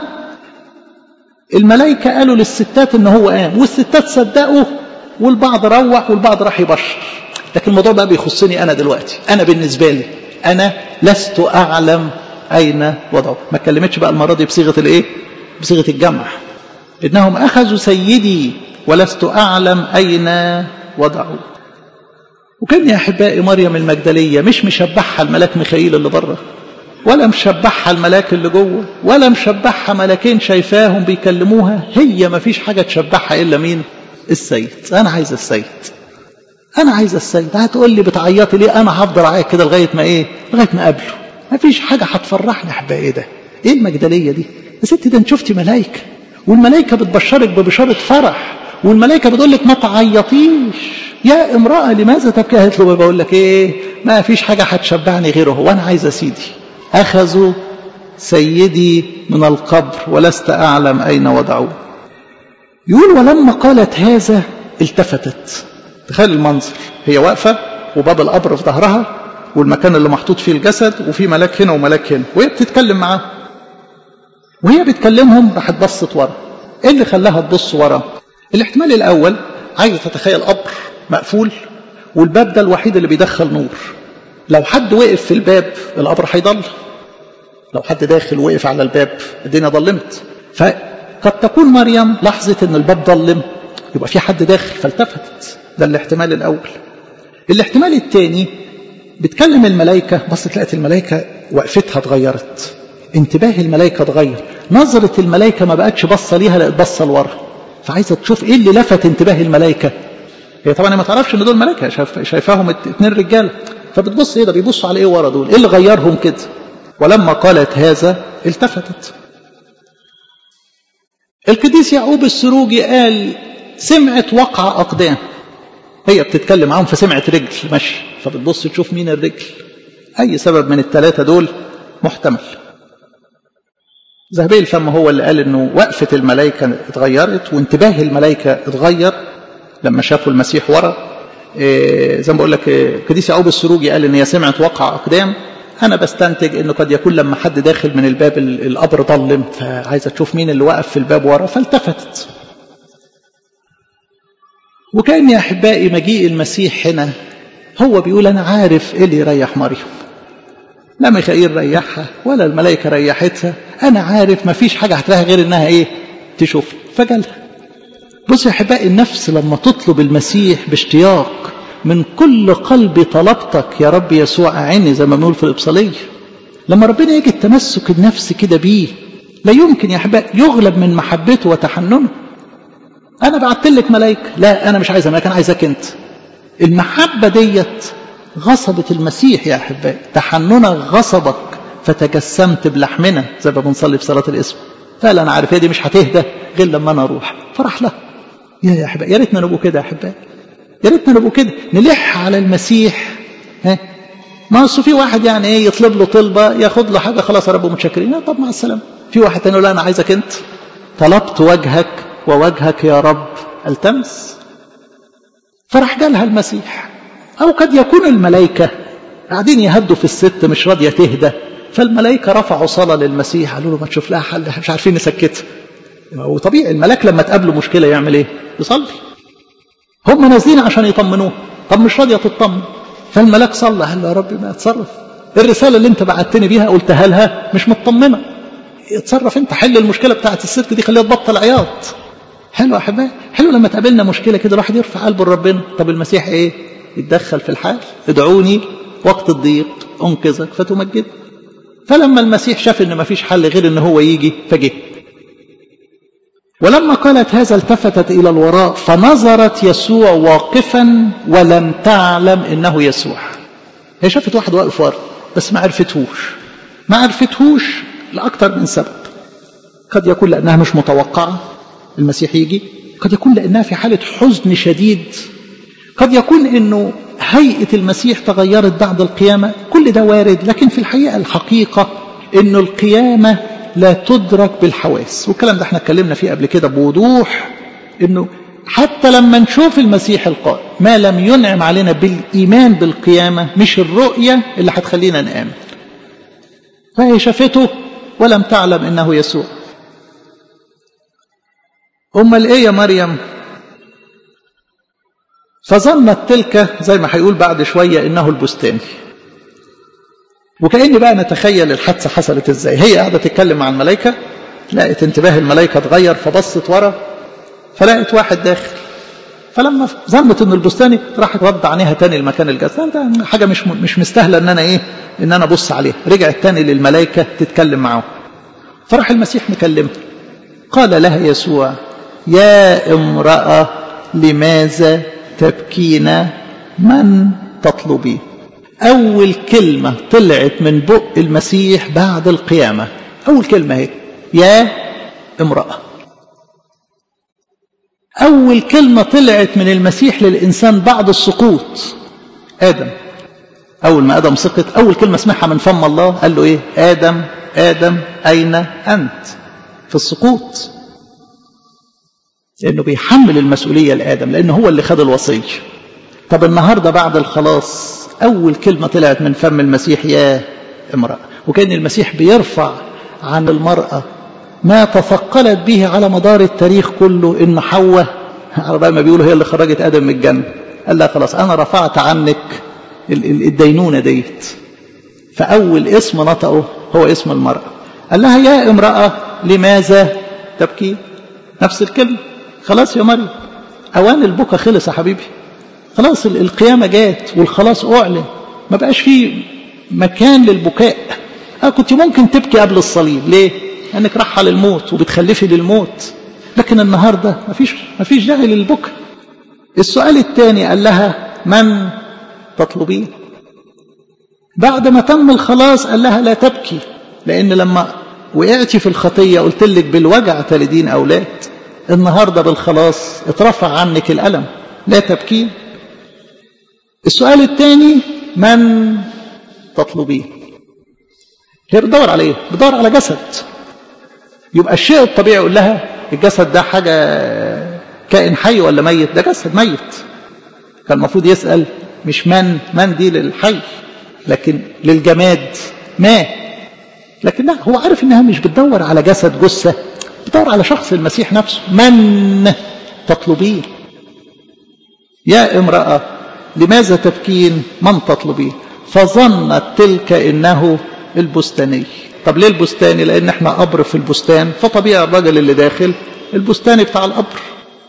الملائكة قالوا للستات ان هو قام، والستات صدقوا، والبعض روح والبعض راح يبشر. لكن الموضوع بقى بيخصني انا دلوقتي. انا بالنسبة لي انا لست اعلم اين وضعه. ما اتكلمتش بقى المرة دي بصيغة الايه؟ بصيغة الجمع. انهم اخذوا سيدي ولست اعلم اين وضعه. وكان يا احبائي مريم المجدلية مش مشبحها الملاك ميخائيل اللي بره، ولا مشبحها الملاك اللي جوه، ولا مشبحها ملاكين شايفاهم بيكلموها. هي ما فيش حاجة تشبحها إلا مين؟ السيد. أنا عايز السيد، أنا عايز السيد. هتقول لي بتعيطي ليه؟ أنا هفضل أعيط كده لغاية ما إيه؟ لغاية ما قابله. ما فيش حاجة هتفرحني. أحبائي ده إيه المجدلية دي؟ يا ستي ده أنت شفتي ملايكة، والملايكة بتبشرك ببشارة فرح، والملايكة بتقول لك ما تعيطيش. يا امرأة لماذا تبكي؟ قالت له بقول لك إيه؟ ما فيش حاجة هتشبعني غيره، وأنا عايز سيدي. أخذوا سيدي من القبر ولست أعلم أين وضعوه. يقول ولما قالت هذا التفتت. تخيل المنظر، هي واقفة وباب القبر في ظهرها والمكان اللي محطوط فيه الجسد، وفي ملاك هنا وملاك هنا، وهي بتتكلم معاه. وهي بتكلمهم راحت بصت ورا. ايه اللي خلاها تبص ورا؟ الاحتمال الأول عايزة تتخيل قبر مقفول والباب ده الوحيد اللي بيدخل نور. لو حد وقف في الباب القبر هيضل، لو حد داخل وقف على الباب الدنيا ضلمت. فقد تكون مريم لاحظت ان الباب ضلم، يبقى في حد داخل فالتفتت. ده الاحتمال الاول. الاحتمال الثاني بتكلم الملائكه، بصت لقت الملائكه وقفتها اتغيرت، انتباه الملائكه اتغير، نظره الملائكه ما بقتش بصه ليها، لقت بصه لورا. فعايزه تشوف ايه اللي لفت انتباه الملائكه. هي طبعا ما تعرفش ان دول ملائكه، شايفاهم اتنين رجاله، فبتبص ايه ده؟ بيبصوا على ايه ورا دول؟ ايه اللي غيرهم كده؟ ولما قالت هذا التفتت. القديس يعقوب السروجي قال سمعت وقع أقدام. هي بتتكلم معاهم فسمعت رجل ماشي، فبتبص تشوف مين الرجل. أي سبب من الثلاثة دول محتمل. ذهبي الفم هو اللي قال إنه وقفة الملائكة اتغيرت وانتباه الملائكة اتغير لما شافوا المسيح ورا. زي ما بقول لك القديس يعقوب السروجي قال إن هي سمعت وقع أقدام. أنا بستنتج إنه قد يكون لما حد داخل من الباب القبر ضلم، فعايزة تشوف مين اللي وقف في الباب ورا فالتفتت. وكان يا أحبائي مجيء المسيح هنا هو بيقول أنا عارف إيه اللي يريح مريم. لا ميخائيل ريحها ولا الملائكة ريحتها، أنا عارف ما فيش حاجة هتلاقيها غير إنها إيه؟ تشوف. فجالها. بص يا أحبائي، النفس لما تطلب المسيح باشتياق من كل قلبي طلبتك يا رب يسوع أعني، زي ما بنقول في الإبصالية، لما ربنا يجي التمسك النفس كده بيه لا يمكن يا أحبائي يغلب من محبته وتحننه. أنا بعت لك ملائكة، لا أنا مش عايزة ملائكة، أنا عايزك أنت. المحبة ديت غصبت المسيح يا أحبائي، تحننك غصبك فتجسمت بلحمنا، زي ما بنصلي في صلاة الاسم. فقال أنا عارف هي دي مش هتهدى غير لما أنا أروح. فرح له. يا أحبائي يا ريتنا نبقوا كده يا أحبائي، يا ريتنا نبقوا كده نلح على المسيح. ما أصل في واحد يعني ايه يطلب له طلبه ياخد له حاجه خلاص يا رب متشكرين، طب مع السلامه. في واحد تاني يقول لا انا عايزك انت، طلبت وجهك ووجهك يا رب التمس. فراح جالها المسيح. أو قد يكون الملائكة قاعدين يهدوا في الست مش راضية تهدى، فالملائكة رفعوا صلاة للمسيح، قالوا له ما تشوف لها حل، مش عارفين نسكتها. وطبيعي الملاك لما تقابله مشكلة يعمل ايه؟ يصلي. هم نازلين عشان يطمنوه، طب مش راضية تطمن، فالملاك صلى، قال له يا رب ما اتصرف، الرسالة اللي انت بعتني بيها قلتها لها مش مطمنة، اتصرف انت، حل المشكلة بتاعت الست دي، خليها تبطل عياط. حلو يا احبائي، حلو لما تقابلنا مشكلة كده الواحد يرفع قلبه لربنا. طب المسيح ايه؟ يتدخل في الحال، ادعوني وقت الضيق انقذك فتمجد. فلما المسيح شاف ان ما فيش حل غير ان هو يجي فجه. ولما قالت هذا التفتت الى الوراء فنظرت يسوع واقفا ولم تعلم انه يسوع. هي شافت واحد واقف ورا بس ما عرفتهوش لاكثر من سبب. قد يكون لانها مش متوقعه المسيح يجي، قد يكون لانها في حاله حزن شديد، قد يكون انه هيئه المسيح تغيرت بعد القيامه، كل ده وارد. لكن في الحقيقه الحقيقه انه القيامه لا تدرك بالحواس، والكلام ده احنا اتكلمنا فيه قبل كده بوضوح، انه حتى لما نشوف المسيح القائم ما لم ينعم علينا بالايمان بالقيامه مش الرؤيه اللي هتخلينا نآمن. فهي شافته ولم تعلم انه يسوع. امال ايه يا مريم؟ فظنت تلك، زي ما هيقول بعد شويه، انه البستاني. وكأني بقى نتخيل الحادثة حصلت ازاي. هي قاعدة تتكلم مع الملائكة، لقت انتباه الملائكة اتغير، فبصت ورا فلقت واحد داخل، فلما ظنت انه البستاني راحت رد عينيها تاني لمكان الجسد. ده حاجة مش مستاهلة ان انا ابص عليها. رجعت تاني للملائكة تتكلم معه، فراح المسيح مكلمها. قال لها يسوع: يا امرأة لماذا تبكين؟ من تطلبين؟ أول كلمة طلعت من بق المسيح بعد القيامة، أول كلمة هي يا امرأة. أول كلمة طلعت من المسيح للإنسان بعد السقوط آدم. أول ما آدم سقط أول كلمة سمعها من فم الله قال له إيه؟ آدم آدم أين أنت؟ في السقوط، لأنه بيحمل المسؤولية لآدم، لأنه هو اللي خد الوصية. طب النهاردة بعد الخلاص أول كلمة طلعت من فم المسيح يا امرأة. وكأن المسيح بيرفع عن المرأة ما تثقلت به على مدار التاريخ كله، إن حواء على بقى ما بيقولوا هي اللي خرجت آدم من الجنة. قال لها خلاص أنا رفعت عنك الدينونة ديت. فأول اسم نطقه هو اسم المرأة. قال لها يا امرأة لماذا تبكي؟ نفس الكلمة. خلاص يا مريم، أوان البكا خلص يا حبيبي، خلاص القيامة جات والخلاص أعلن، ما بقاش فيه مكان للبكاء. كنت ممكن تبكي قبل الصليب، ليه؟ لأنك رايحة للموت وبتخلفي للموت، لكن النهاردة ما فيش داعي للبكاء. السؤال الثاني قال لها من تطلبين؟ بعد ما تم الخلاص قال لها لا تبكي، لأن لما وقعتي في الخطية قلت لك بالوجع تلدين أولاد. النهاردة بالخلاص اترفع عنك الألم، لا تبكي. السؤال الثاني من تطلبين؟ هي بتدور على ايه؟ بتدور على جسد. يبقى الشيء الطبيعي يقول لها الجسد ده حاجة كائن حي ولا ميت؟ ده جسد ميت. كان المفروض يسأل مش من دي للحي، لكن للجماد ما. لكن لا، هو عارف انها مش بتدور على جسد جثة، بتدور على شخص المسيح نفسه. من تطلبين؟ يا امرأة لماذا تبكين؟ من تطلبين؟ فظنت تلك انه البستاني. طب ليه البستاني؟ لان احنا قبر في البستان، فطبيعي الرجل اللي داخل البستاني بتاع القبر.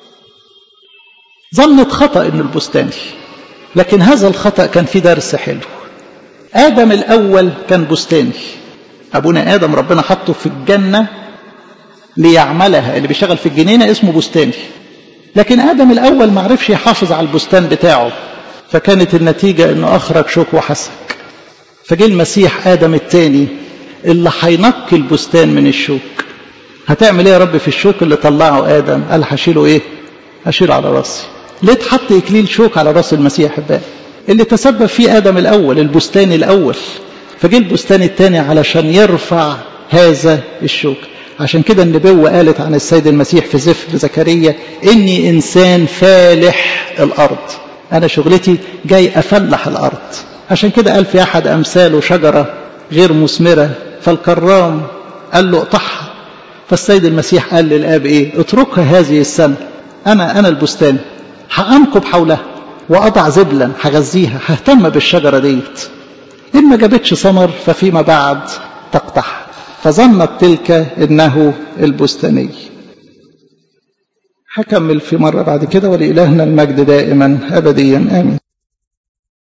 ظنت خطأ انه البستاني، لكن هذا الخطأ كان فيه درس حلو. آدم الأول كان بستاني، أبونا آدم ربنا حطه في الجنة ليعملها، اللي بيشتغل في الجنينة اسمه بستاني. لكن آدم الأول ما عرفش يحافظ على البستان بتاعه، فكانت النتيجة أنه أخرج شوك وحسك. فجاء المسيح آدم الثاني اللي هينقي البستان من الشوك. هتعمل ايه يا رب في الشوك اللي طلعه آدم؟ قال هشيله ايه؟ هشيله على راسي. ليه تحط إكليل شوك على راس المسيح بقى؟ اللي تسبب فيه آدم الأول، البستان الأول. فجاء البستان الثاني علشان يرفع هذا الشوك. عشان كده النبوة قالت عن السيد المسيح في سفر زكريا إني إنسان فالح الأرض. أنا شغلتي جاي أفلح الأرض. عشان كده قال في أحد أمثاله شجرة غير مثمرة فالكرام قال له اقطعها. فالسيد المسيح قال للآب إيه؟ اتركها هذه السنة، أنا البستان هأنكب حولها وأضع زبلا هغذيها، ههتم بالشجرة ديت، إن ما جابتش ثمر ففيما بعد تقطعها. فظنت تلك إنه البستاني. هكمل في مرة بعد كده، ولإلهنا المجد دائما أبديا آمين.